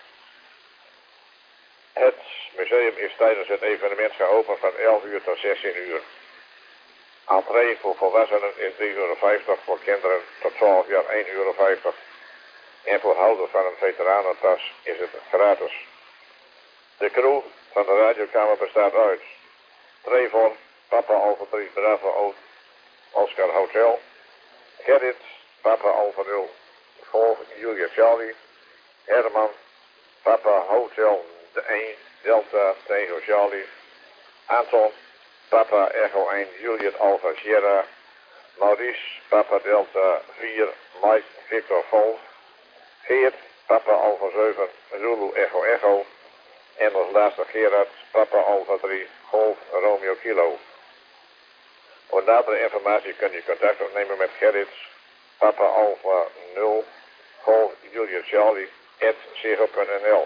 Het museum is tijdens het evenement geopend van 11 uur tot 16 uur. Entree voor volwassenen is €3,50, voor kinderen tot 12 jaar €1,50. En voor houders van een veteranentas is het gratis. De crew van de radiokamer bestaat uit Trevor, Papa Alpha 3 Bravo Oscar Hotel, Gerrit, Papa Alpha 0 Golf Julia Charlie, Herman, Papa Hotel 1 Delta Tango Charlie, Anton, Papa Echo 1 Juliet Alpha Sierra, Maurice, Papa Delta 4 Mike Victor Golf, Geert, Papa Alpha 7 Zulu Echo Echo en als laatste Gerard, Papa Alpha 3 Golf Romeo Kilo. Voor nadere informatie kun je contact opnemen met Gerrit, Papa Alpha 0 Golf Juliet Charlie @ziggo.nl.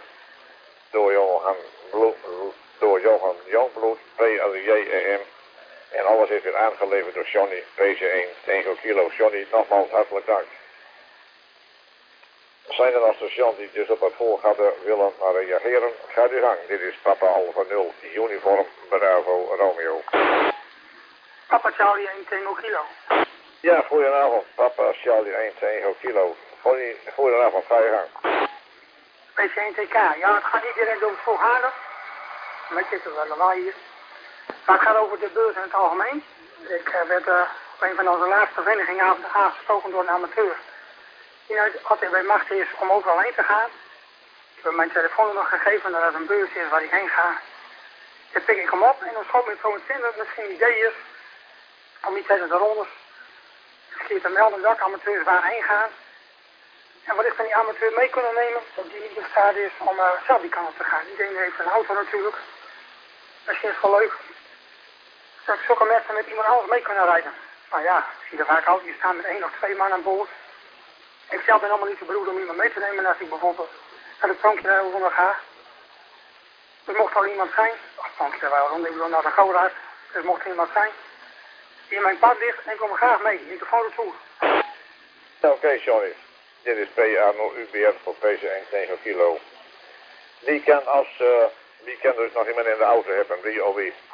Door Johan Jongbloed, PLJEM. En alles is weer aangeleverd door Johnny, PC1, Tango Kilo. Johnny, nogmaals hartelijk dank. Zijn er als station die dus op het volgende willen reageren? Ga uw gang. Dit is Papa Alpha 0, uniform Bravo Romeo. Papa Charlie 1 Tango Kilo. Ja, goedenavond. Papa Charlie 1 Tango Kilo. Goedenavond, ga je gang. PC1TK. Ja, het gaat niet direct over het volgende. Maar het is er wel lawaai hier. Maar het gaat over de beurs in het algemeen. Ik werd op een van onze laatste verenigingen aangesproken door een amateur. Die altijd bij macht is om overal heen te gaan. Ik heb mijn telefoonnummer gegeven dat het een beurs is waar ik heen ga. Dan pik ik hem op en dan schoot me zo in zin dat het misschien een idee is om niet tijdens de rondes een keer te melden welke amateurs waar heen gaan. En wat ik van die amateur mee kunnen nemen, dat die niet in staat is om zelf die kant op te gaan. Iedereen heeft een auto natuurlijk. Misschien is het wel leuk dat zulke mensen met iemand anders mee kunnen rijden. Nou ja, ik zie er vaak auto's staan met 1 of 2 man aan boord. Ik zelf ben allemaal niet zo bedoeld om iemand mee te nemen als ik bijvoorbeeld naar het Pronkje onder ga. Er mocht al iemand zijn, of Pronkje wel rond, ik bedoel naar de Goudaard. Er mocht iemand zijn die in mijn pad ligt en ik kom graag mee, niet de foto toe. Oké, Johnny. Dit is PA0UBR voor PC1 Tango Kilo. Wie kan dus nog iemand in de auto hebben, wie of wie?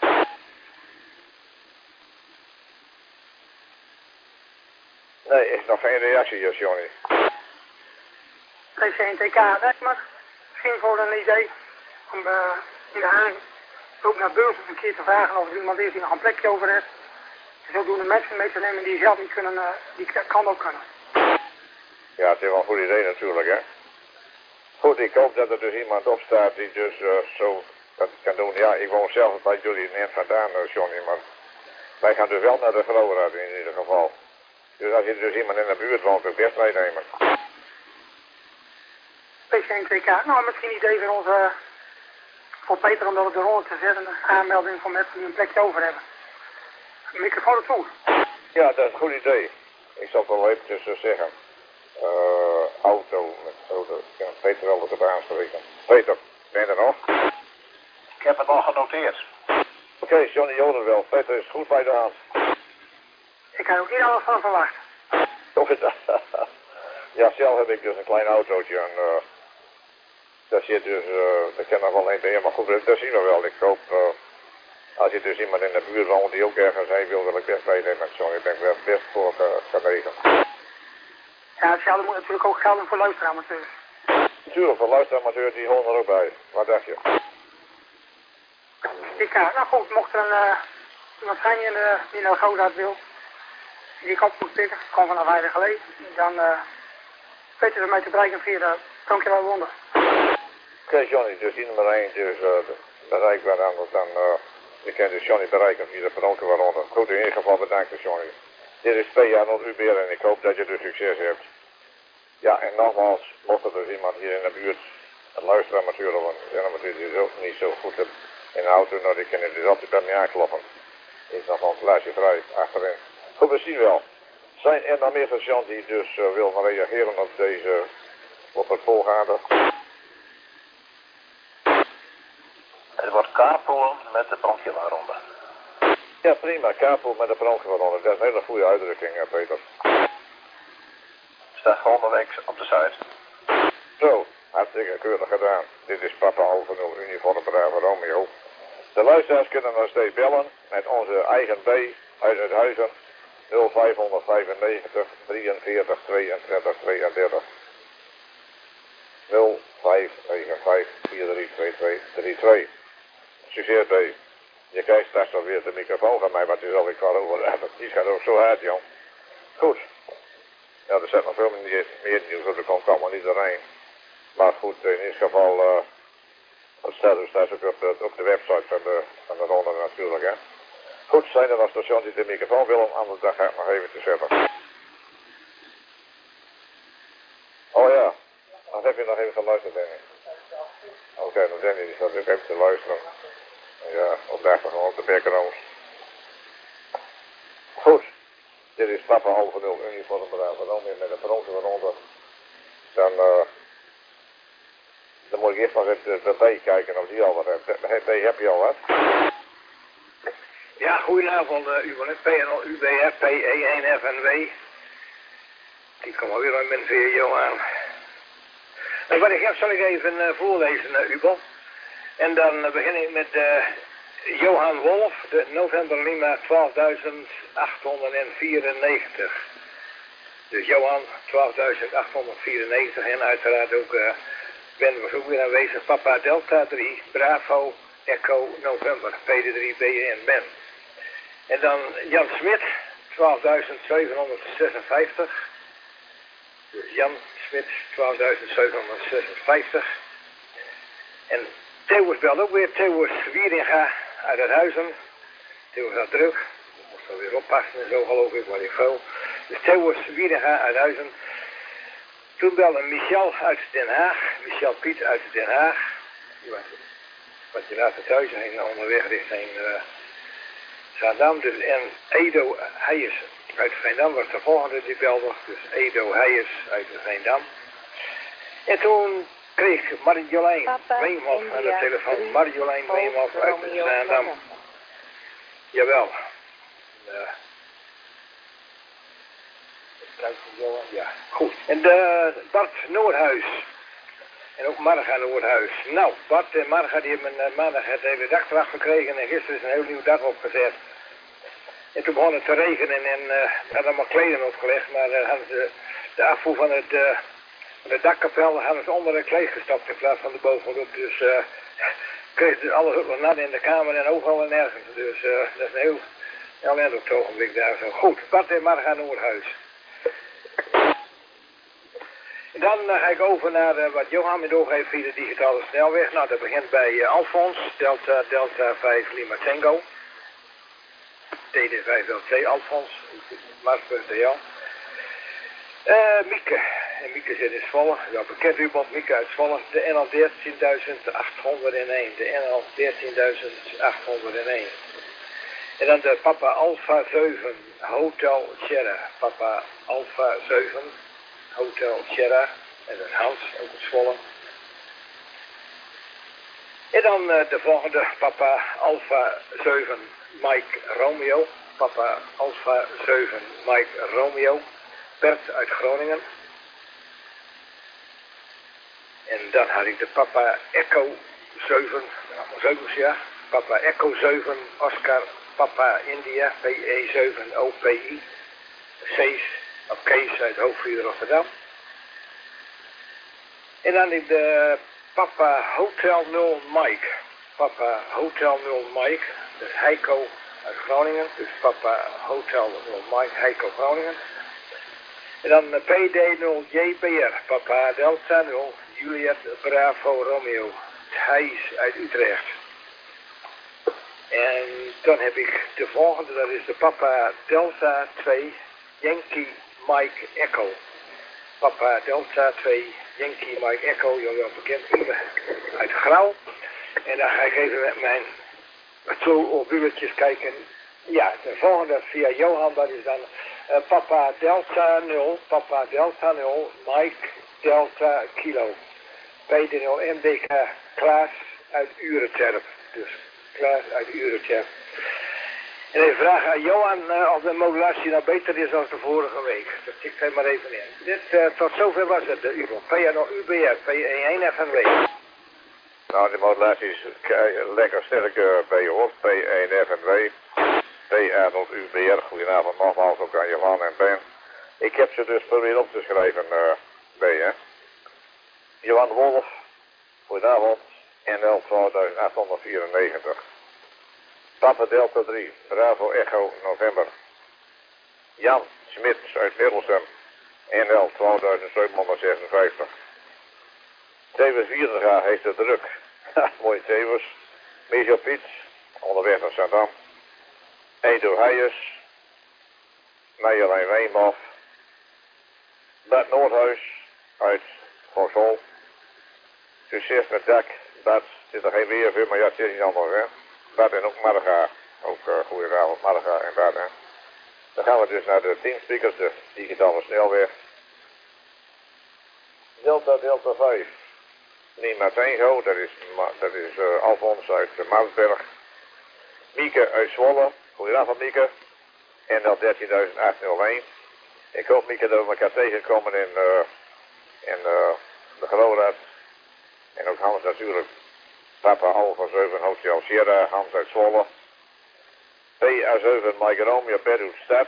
Nee, is nog geen reactie, Johnny. PC1TK, nee, maar misschien voor een idee om in de Haag ook naar beurs een keer te vragen of er iemand is die nog een plekje over heeft. En zodoende mensen mee te nemen die zelf niet kunnen, die kan ook kunnen. Ja, het is wel een goed idee natuurlijk, hè. Goed, ik hoop dat er dus iemand op staat die dus zo dat kan doen. Ja, ik woon zelf bij jullie net vandaan, Johnny, maar Wij gaan dus wel naar de Groenraad in ieder geval. Dus als je dus iemand in de buurt woont, ook best meenemen. PC1TK. Nou, misschien niet even onze... voor Peter om dat op de ronde te zetten. Een aanmelding voor mensen die een plekje over hebben. Een microfoon ertoe. Ja, dat is een goed idee. Ik zal het wel eventjes zeggen. Auto, met auto. Ja, Peter wel op de baan spreken. Peter, ben je er nog? Ik heb het al genoteerd. Oké, Johnny Joden wel. Peter is goed bij de hand. Ik had ook niet alles van verwacht. Ja, zelf heb ik dus een klein autootje en daar zit dus, dat kan nog wel één bij, maar goed, dat zien we wel. Ik hoop, als je dus iemand in de buurt woont die ook ergens heen wil ik best meenemen. Sorry, ik ben er best voor genegen. Ja, hetzelfde moet natuurlijk ook gelden voor luisteramateurs. Natuurlijk, voor luisteramateurs die horen er ook bij. Wat dacht je? Nou goed, mocht er iemand zijn die naar Goudaard wil, die ik op moet pikken, gewoon vanaf Heilige Gelee, dan weten ze mij te bereiken via de Dankjewel Wonder. Oké, Johnny, dus die nummer 1, dus bereikbaar anders dan, je kunt dus Johnny bereiken via de Dankjewel Wonder. Goed, in ieder geval bedankt Johnny. Dit is PA0 UBR en ik hoop dat je dus succes hebt. Ja, en nogmaals, mocht er dus iemand hier in de buurt, een luisteramateur of een amateur die is ook niet zo goed in de auto, nou die kunnen dus altijd bij mij aankloppen. Is nog wel een glaasje vrij achterin. Goed, we zien wel. Zijn er nog meer stations die dus willen reageren op deze, op het volgaande? Het wordt carpoolen met de brandjewaarronde. Ja, prima. Carpool met de brandgewaarronde. Dat is een hele goede uitdrukking, Peter. Staat gewoon de week op de site. Zo, hartstikke keurig gedaan. Dit is Papa Alpha 0 Uniform Bravo Romeo. De luisteraars kunnen nog steeds bellen met onze eigen B uit Uithuizen 0595 43 32 32 0595 43 32. Succes B. Je krijgt straks alweer de microfoon van mij, want die zal ik wel over hebben. Die gaat ook zo hard, jong. Goed. Ja, er zit nog veel meer nieuws op de kant, kan maar niet doorheen. Maar goed, in ieder geval, dat staat dus straks ook op de website van de ronde natuurlijk, hè. Goed, zijn er nog stations die de microfoon willen, anders dan ga ik nog even te zetten. Oh ja, dan heb je nog even geluisterd, Danny. Oké, dan Danny, die staat ook even te luisteren. Ja, op de achtergrond op de background. Goed, dit is Papa Alpha 0 Uniform Bravo Romeo met een bronzen waaronder. Dan moet ik eerst nog even de B kijken of die al wat heeft. B, heb je al wat? Ja, goedenavond, PNL, UBF, PE1 FNW. Die komt alweer met mijn VO aan. Wat ik heb zal ik even voorlezen, Ubel. En dan begin ik met Johan Wolf, de November Lima 12.894. Dus Johan 12.894 en uiteraard ook ben we ook weer aanwezig. Papa Delta 3, Bravo, Echo, November, PD3, Ben. En dan Jan Smit, 12.756. Dus Jan Smit, 12.756. En Theeuwers belt ook weer, Theeuwers Wieringa uit het Huizen. Theeuwers had druk, moest wel weer oppassen en zo geloof ik, maar ik veel. Dus Theeuwers Wieringa uit Huizen. Toen belde Michel uit Den Haag, Michel Piet uit Den Haag. Die was je later thuis heen, onderweg richting Zaandam. Dus, en Edo Heijers uit Veendam was de volgende die belde. Dus Edo Heijers uit Veendam. En toen kreeg Marjolijn Weemhoff aan de telefoon. Marjolijn Weemhoff uit Zaandam. Jawel. Ja, goed. En Bart Noordhuis. En ook Marga Noordhuis. Nou, Bart en Marga die hebben maandag het hele dak eraf gekregen en gisteren is een heel nieuw dak opgezet. En toen begon het te regenen en hadden allemaal kleden opgelegd, maar hadden ze de afvoer van de dakkapel hadden ze onder het kleed gestapt in plaats van de bovenop. Dus kreeg dus alles ook nog nat in de kamer en overal en nergens. Dus dat is een heel ellendig op het ogenblik daar zo. Goed, Bart en Marga Noordhuis. En dan ga ik over naar wat Johan met oog heeft via de digitale snelweg. Nou, dat begint bij Alfons, Delta 5 Lima Tango. TD5LT Alfons, Mars.nl. Mieke. En Mieke zit in Zwolle. Ja, bekend iemand, Mieke uit Zwolle. De NL 13.801. De NL 13.801. En dan de Papa Alpha 7 Hotel Sierra. Papa Alpha 7 Hotel Sierra. En dat is Hans, ook in Zwolle. En dan de volgende Papa Alpha 7 Mike Romeo. Papa Alpha 7 Mike Romeo. Bert uit Groningen. En dan had ik de Papa Echo 7, ja. Papa Echo 7 Oscar Papa India PE7 OPI. Cees of Kees uit Hoofdvier Rotterdam. En dan ik de Papa Hotel 0 Mike. Papa Hotel 0 Mike. Dat is Heiko uit Groningen. Dus Papa Hotel 0 Mike, Heiko Groningen. En dan PD0 JBR. Papa Delta 0 Juliet Bravo Romeo. Thijs uit Utrecht. En dan heb ik de volgende, dat is de Papa Delta 2 Yankee Mike Echo. Papa Delta 2 Yankee Mike Echo, jullie wel bekend uit Grauw. En dan ga ik even met mijn buurtjes kijken. Ja, de volgende via Johan, dat is dan Papa Delta 0, Papa Delta 0, Mike Delta Kilo. PD0 MDK Klaas uit Urenterp. Dus Klaas uit Urenterp. En even vragen aan Johan of de modulatie nou beter is dan de vorige week. Dat tikt hij maar even in. Dit, tot zover was het, de UBO. PNO UBR, P1 FNW. Nou, de modulatie is lekker sterk bij je hoor. P1 FNW. P0 UBR. Goedenavond nogmaals ook aan Johan en Ben. Ik heb ze dus proberen op te schrijven bij je. Johan Wolf. Goedenavond. NL 2894. Papa Delta 3, Bravo Echo November. Jan Smits uit Middelstum, NL 2756. Tevens Vierderga heeft het druk. Mooi Tevens. Michel Piets, onderweg naar Zandam. Edo Heijers. Marjolein Weemhoff. Bart Noordhuis uit Vauxhall. Succes met dak. Bart, zit er geen weer voor, maar ja, het is niet anders hè. Bart en ook Marga. Ook goedenavond Marga en Bart hè. Dan gaan we dus naar de teamspeakers, de digitale snelweg. Delta 5. Nima Tengo, dat is Alfons uit Maasberg. Mieke uit Zwolle. Goedenavond Mieke. NL 13.801. Ik hoop Mieke dat we elkaar tegenkomen in de Geloraad. En ook Hans natuurlijk. Papa Alpha 7 Hotel Sierra, Hans uit Zwolle. PA7 Mike Romeo, Bedouin Stad.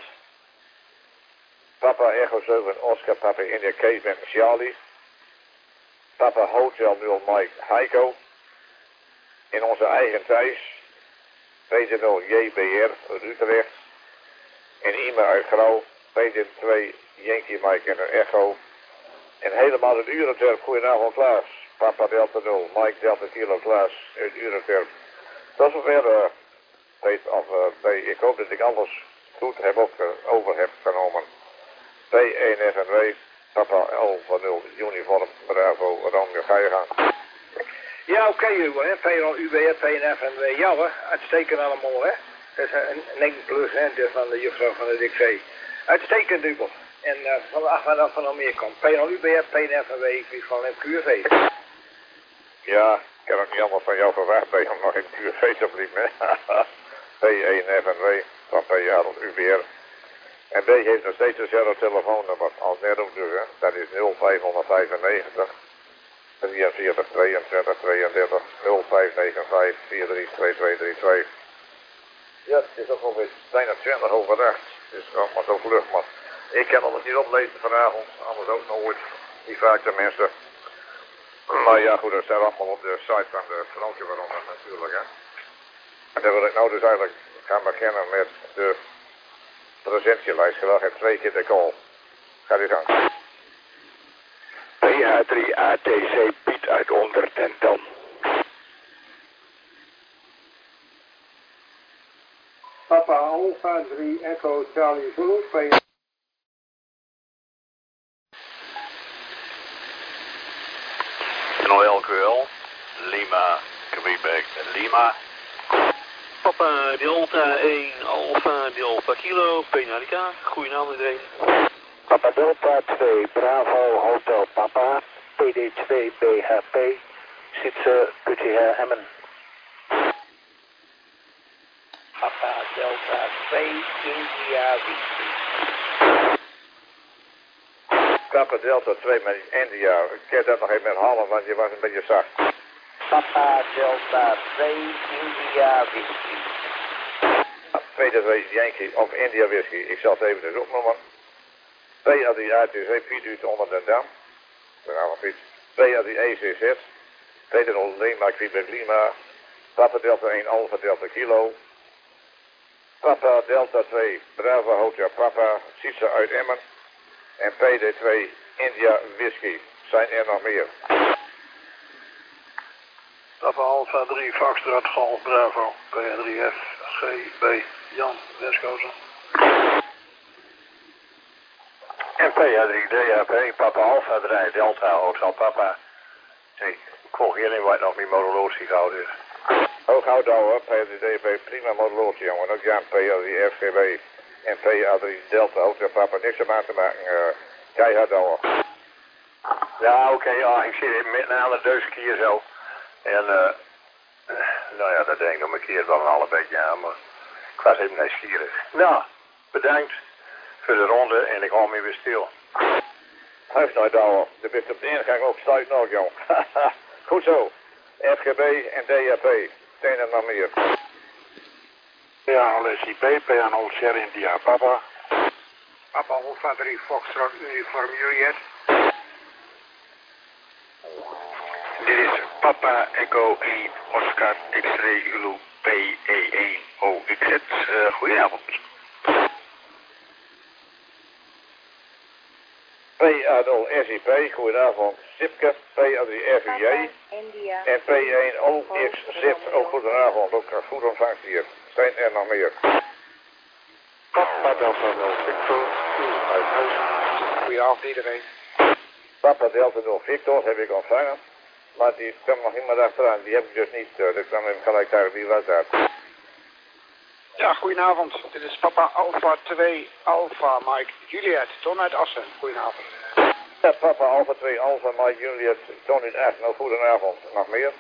Papa Echo 7 Oscar Papa India Kees met Charlie. Papa Hotel 0 Mike Heiko. In onze eigen Thijs. PD0 JBR uit Utrecht. En Ima uit Grauw. PD2 Yankee Mike en een Echo. En helemaal het Urenterp. Goedenavond Klaas. Papa Delta 0, Mike Delta Kilo Klaas uit Urenterp. Tot zover, ik hoop dat ik alles goed over heb genomen. P1 FNW, Papa Alpha 0 Uniform, Bravo, Romeo, ga je gang. Ja, oké, Hugo, hè. P1 UBR, P1 FNW. Ja hoor, uitstekend allemaal, hè. Dat is een 9 plus, hè, van de juffrouw van de DXC. Uitstekend, Hugo. En vanaf van nog meer komt. P1 UBR, P1 FNW, ik ben van MQV. Ja, ik heb het niet allemaal van jou verwacht bij om nog in QV te blijven. P1 FNW van P1 UBR. En B heeft nog steeds dezelfde telefoonnummer als net ook dus, hè. Dat is 0595 43 22 32 0595 432232. Ja, het is ook alweer bijna 20 overdag. Het is allemaal zo vlug, maar ik kan alles niet oplezen vanavond, anders ook nooit. Niet vaak de mensen. Maar ja goed, dat staat allemaal op de site van de Franke waaronder natuurlijk hè. En dan wil ik nou dus eigenlijk gaan beginnen met de presentielijst. Graag heb 2 keer de call. Ga die gang. PH3 ATC Piet uit Onderdenton. Papa Alpha Alpha 3 Echo Charlie Zulu. LQL, Lima, Quebec, Lima. Papa Delta 1 Alpha Delta Kilo, Penalica. Goedenavond iedereen. Papa Delta 2 Bravo Hotel Papa, PD2 BHP, Sietse QTH Emmen. Papa Delta 2 India Whiskey. Papa Delta 2 met India, ik ken dat nog even met halen, want je was een beetje zacht. Papa Delta 2 India Whiskey. Tweede 2 Yankee of India Whiskey, ik zal het even dus opnoemen. PAD Piet uit onder den Dam. Goedenavond Piet. PAD ECZ. Peter 0 Lima Quebec Lima. Papa Delta 1 Alpha Delta Kilo. Papa Delta 2 Bravo Hotel Papa. Sietse uit Emmen. En PD2 India Whisky. Zijn er nog meer? Papa Alpha 3 Foxtrot Golf Bravo. P3F GB Jan Westkozen. En PA3 DHP, Papa Alpha 3 Delta Hotel Papa. Ik volg hierin wat nog mijn modulatie gehouden is. Ook houd houden, PA3 DHP, prima modulatie jongen. Ook ja, PA3 FGB en PA3 Delta Hotel Papa, niks om aan te maken. Keihard houden. Ja, oké, ja, ik zit midden aan de deusje hier zo. En nou ja, dat denk ik nog een keer wel een beetje aan, maar ik was even nieuwsgierig. Nou, bedankt voor de ronde en ik hou me weer stil. Huis nou douwen, de bent op de ingang ook sluit nog jong. Goed zo, FGB en DHP, zijn er nog meer. Ja, LSIP, PA0 Sierra India Papa. Papa Alpha 3 Foxtrot Uniform Juliet. Dit is Papa Echo 1 Oscar X-Ray Zulu PE1 OXZ. Goedenavond. PA0 SIP, goedenavond. Sipke, PA3 FUJ en P1 OXZ, ook goedenavond. Ook goed ontvangst hier. Zijn er nog meer? Papa Delta 0 Victor, uit huis. Goedenavond iedereen. Papa Delta 0 Victor heb ik ontvangen. Maar die kwam nog iemand achteraan, die heb ik dus niet. Dat kwam hem gelijk daar, wie was dat? Ja, goedenavond. Dit is Papa Alpha 2 Alpha Mike Juliet, Ton uit Assen. Goedenavond. Ja, Papa Alpha 2 Alpha Mike Juliet, Ton uit Assen. Nou, goedenavond. Nog meer?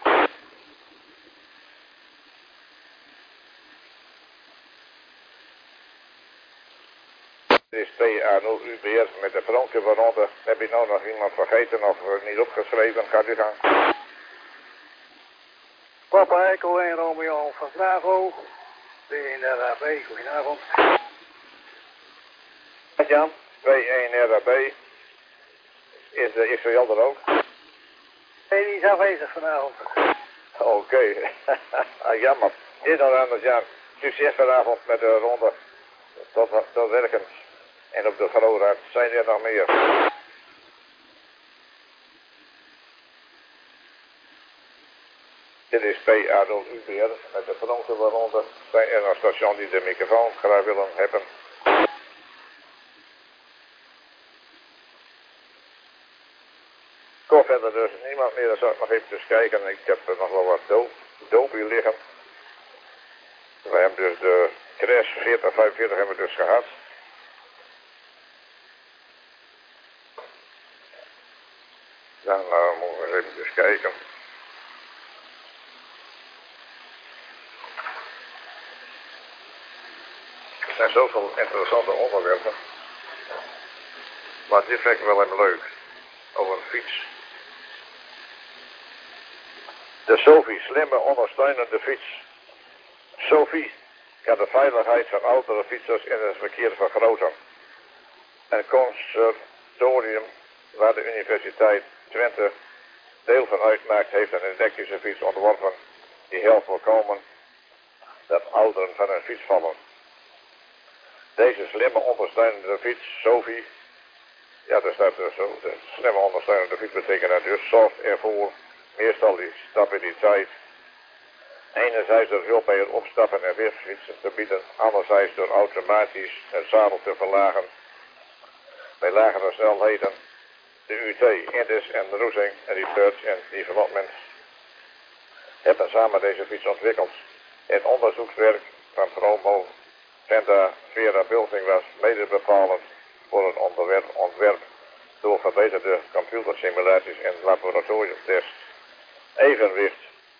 Dit is PA0 UBR met de Franke waaronder. Heb je nou nog iemand vergeten of niet opgeschreven? Gaat u gaan. Papa Echo 1 Romeo Alpha Bravo. B1RAB, goedenavond. Jan, 2-1 is er er ook? Nee, die is afwezig vanavond. Oké. Jammer. Is nog anders, Jan. Succes vanavond met de ronde. Tot werken. En op de Groenraad zijn er nog meer. Dit is PA0 UBR met de Franse waaronder. Zijn er nog station die de microfoon graag willen hebben? Kom verder dus niemand meer, dan zal ik nog even dus kijken. Ik heb er nog wel wat doop hier liggen. We hebben dus de crash 4045 hebben we dus gehad. Dan moeten we even dus kijken. Er zijn zoveel interessante onderwerpen. Maar dit vind ik wel even leuk. Over een fiets. De Sophie, slimme ondersteunende fiets. Sophie kan de veiligheid van oudere fietsers in het verkeer vergroten. Een conservatorium waar de Universiteit Twente deel van uitmaakt heeft een elektrische fiets ontworpen die helpt voorkomen dat ouderen van hun fiets vallen. Deze slimme ondersteunende fiets, Sophie, ja, daar staat dus zo, de slimme ondersteunende fiets betekent dat dus zorgt ervoor meestal die stabiliteit Enerzijds door hulp bij het opstappen en weerfietsen te bieden, anderzijds door automatisch het zadel te verlagen bij lagere snelheden. De UT, Indus en Roesing Research and Development hebben samen deze fiets ontwikkeld. Het onderzoekswerk van Promo Venda Vera Bilsing was mede bepalend voor het ontwerp door verbeterde computersimulaties en laboratoriumtests. Evenwicht.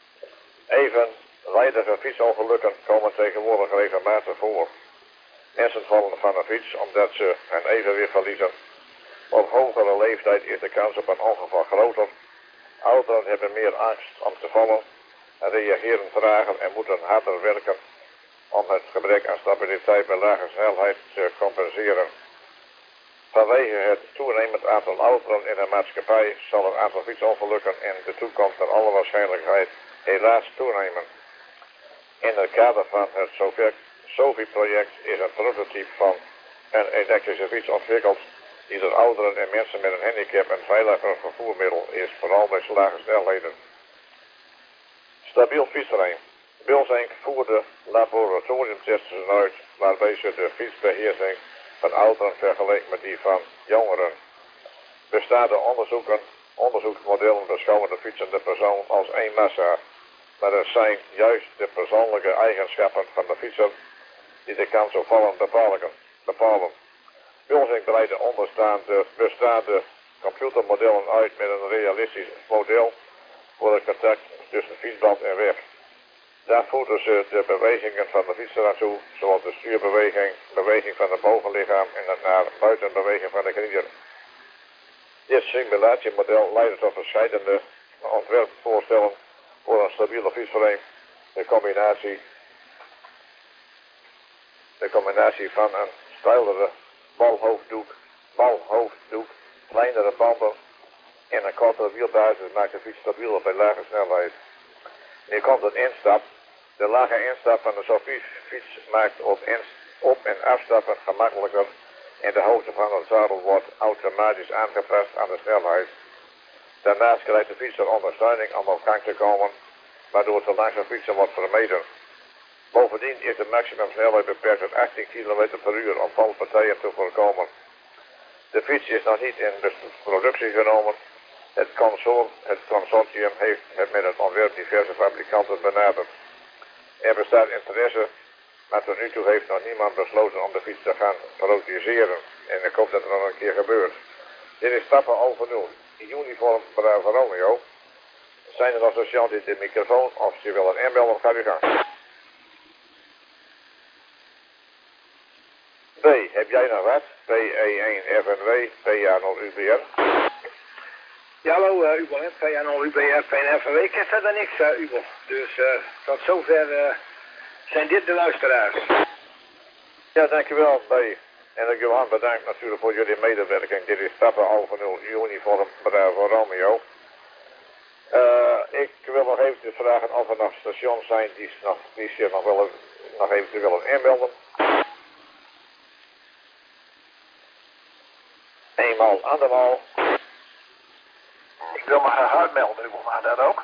Evenwijdige fietsongelukken komen tegenwoordig regelmatig voor. Mensen vallen van een fiets omdat ze hun evenwicht verliezen. Op hogere leeftijd is de kans op een ongeval groter. Ouderen hebben meer angst om te vallen, reageren trager en moeten harder werken om het gebrek aan stabiliteit bij lage snelheid te compenseren. Vanwege het toenemend aantal ouderen in de maatschappij zal het aantal fietsongelukken in de toekomst naar alle waarschijnlijkheid helaas toenemen. In het kader van het SOFI-project is een prototype van een elektrische fiets ontwikkeld die door ouderen en mensen met een handicap een veiliger vervoermiddel is, vooral bij lage snelheden. Stabiel fietsterrein. Bilsing voerde laboratoriumtests uit waarbij ze de fietsbeheersing van ouderen vergeleken met die van jongeren. Bestaande onderzoeksmodellen beschouwen de fietsende persoon als één massa, maar het zijn juist de persoonlijke eigenschappen van de fietser die de kans op vallen bepalen. Bilsing breidde bestaande computermodellen uit met een realistisch model voor het contact tussen fietsband en weg. Daar voerden ze de bewegingen van de fietser aan toe, zoals de stuurbeweging, beweging van het bovenlichaam en de naar buitenbeweging van de knieën. Dit simulatiemodel leidde tot verschillende ontwerpvoorstellen voor een stabiele fietsframe. De combinatie van een steilere balhoofddoek, kleinere banden en een kortere wielbasis maakt de fiets stabieler bij lage snelheid. Nu komt het instap. De lage instap van de SOFI-fiets maakt op- en afstappen gemakkelijker en de hoogte van het zadel wordt automatisch aangepast aan de snelheid. Daarnaast krijgt de fietser ondersteuning om op gang te komen, waardoor te langzaam fietsen wordt vermeden. Bovendien is de maximumsnelheid beperkt tot 18 km per uur om valpartijen te voorkomen. De fiets is nog niet in de productie genomen. Het consortium heeft met het ontwerp diverse fabrikanten benaderd. Er bestaat interesse, maar tot nu toe heeft nog niemand besloten om de fiets te gaan produceren. En ik hoop dat het nog een keer gebeurt. Dit is stappen over 0. Uniform Bravo Romeo. Zijn er nog stations in de microfoon of ze willen inbellen, gaat u gang. B, heb jij nog wat? PE1 FNW, PA0UBR. Ja, hallo Ubel, PA0UBR, PNFW. Ik heb verder niks, Ubel. Dus tot zover zijn dit de luisteraars. Ja, dankjewel, B. En Johan, bedankt natuurlijk voor jullie medewerking. Dit is stappen over 0 Uniform Bravo Romeo. Ik wil nog even vragen of er nog stations zijn die zich nog even willen inmelden. Eenmaal, andermaal. Ik wil me graag uitmelden, Ubel, maar dat ook?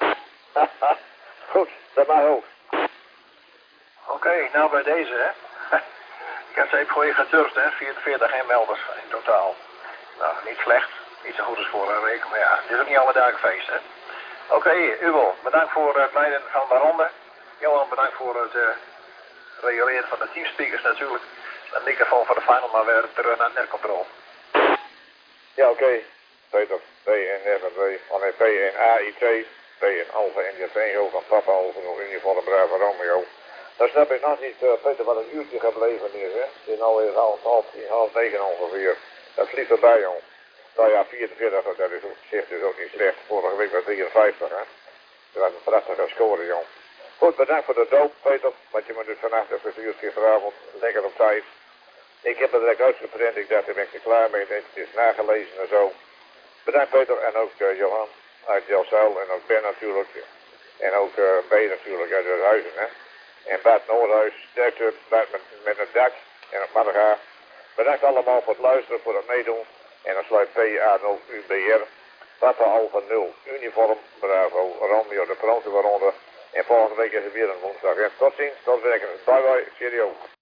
Goed, dat mag ook. Oké, nou bij deze, hè. Ik heb even voor je gedurfd, hè. 44 inmelders in totaal. Nou, niet slecht. Niet zo goed als voor een week, maar ja, het is ook niet alle dagen feest, hè. Oké, Ubel, bedankt voor het leiden van de ronde. Johan, bedankt voor het reguleren van de teamspeakers natuurlijk. De microfoon voor de final, maar weer terug naar het netcontrole. Ja, oké. Peter, P en FNW, P en AIT, P en Alpha India Tango van Papa over Uniform Bravo Romeo. Dan snap ik nog niet, Peter, wat een uurtje gebleven is, hè. Het is nou weer half 9 ongeveer. Dat vliegt erbij, jong. Nou ja, 44, dat is op zich dus ook niet slecht. Vorige week was 53, hè. Dat was een prachtige score, jong. Goed, bedankt voor de doop, Peter. Want je me dus vannacht hebt gestuurd gisteravond. Lekker op tijd. Ik heb het direct uitgeprint. Ik dacht, daar ben ik er klaar mee. Het is nagelezen en zo. Bedankt, Peter. En ook Johan uit Jelzuil. En ook Ben natuurlijk. En ook B natuurlijk uit het Huizen, hè. En Bart Noordhuis. Sterkte met het dak. En op Marga. Bedankt allemaal voor het luisteren, voor het meedoen. En dan sluit PA0UBR. Papa Alpha 0. Uniform Bravo Romeo de Pronto waaronder. En volgende week is het weer een woensdag. En tot ziens, tot werken. Bye bye, cheerio.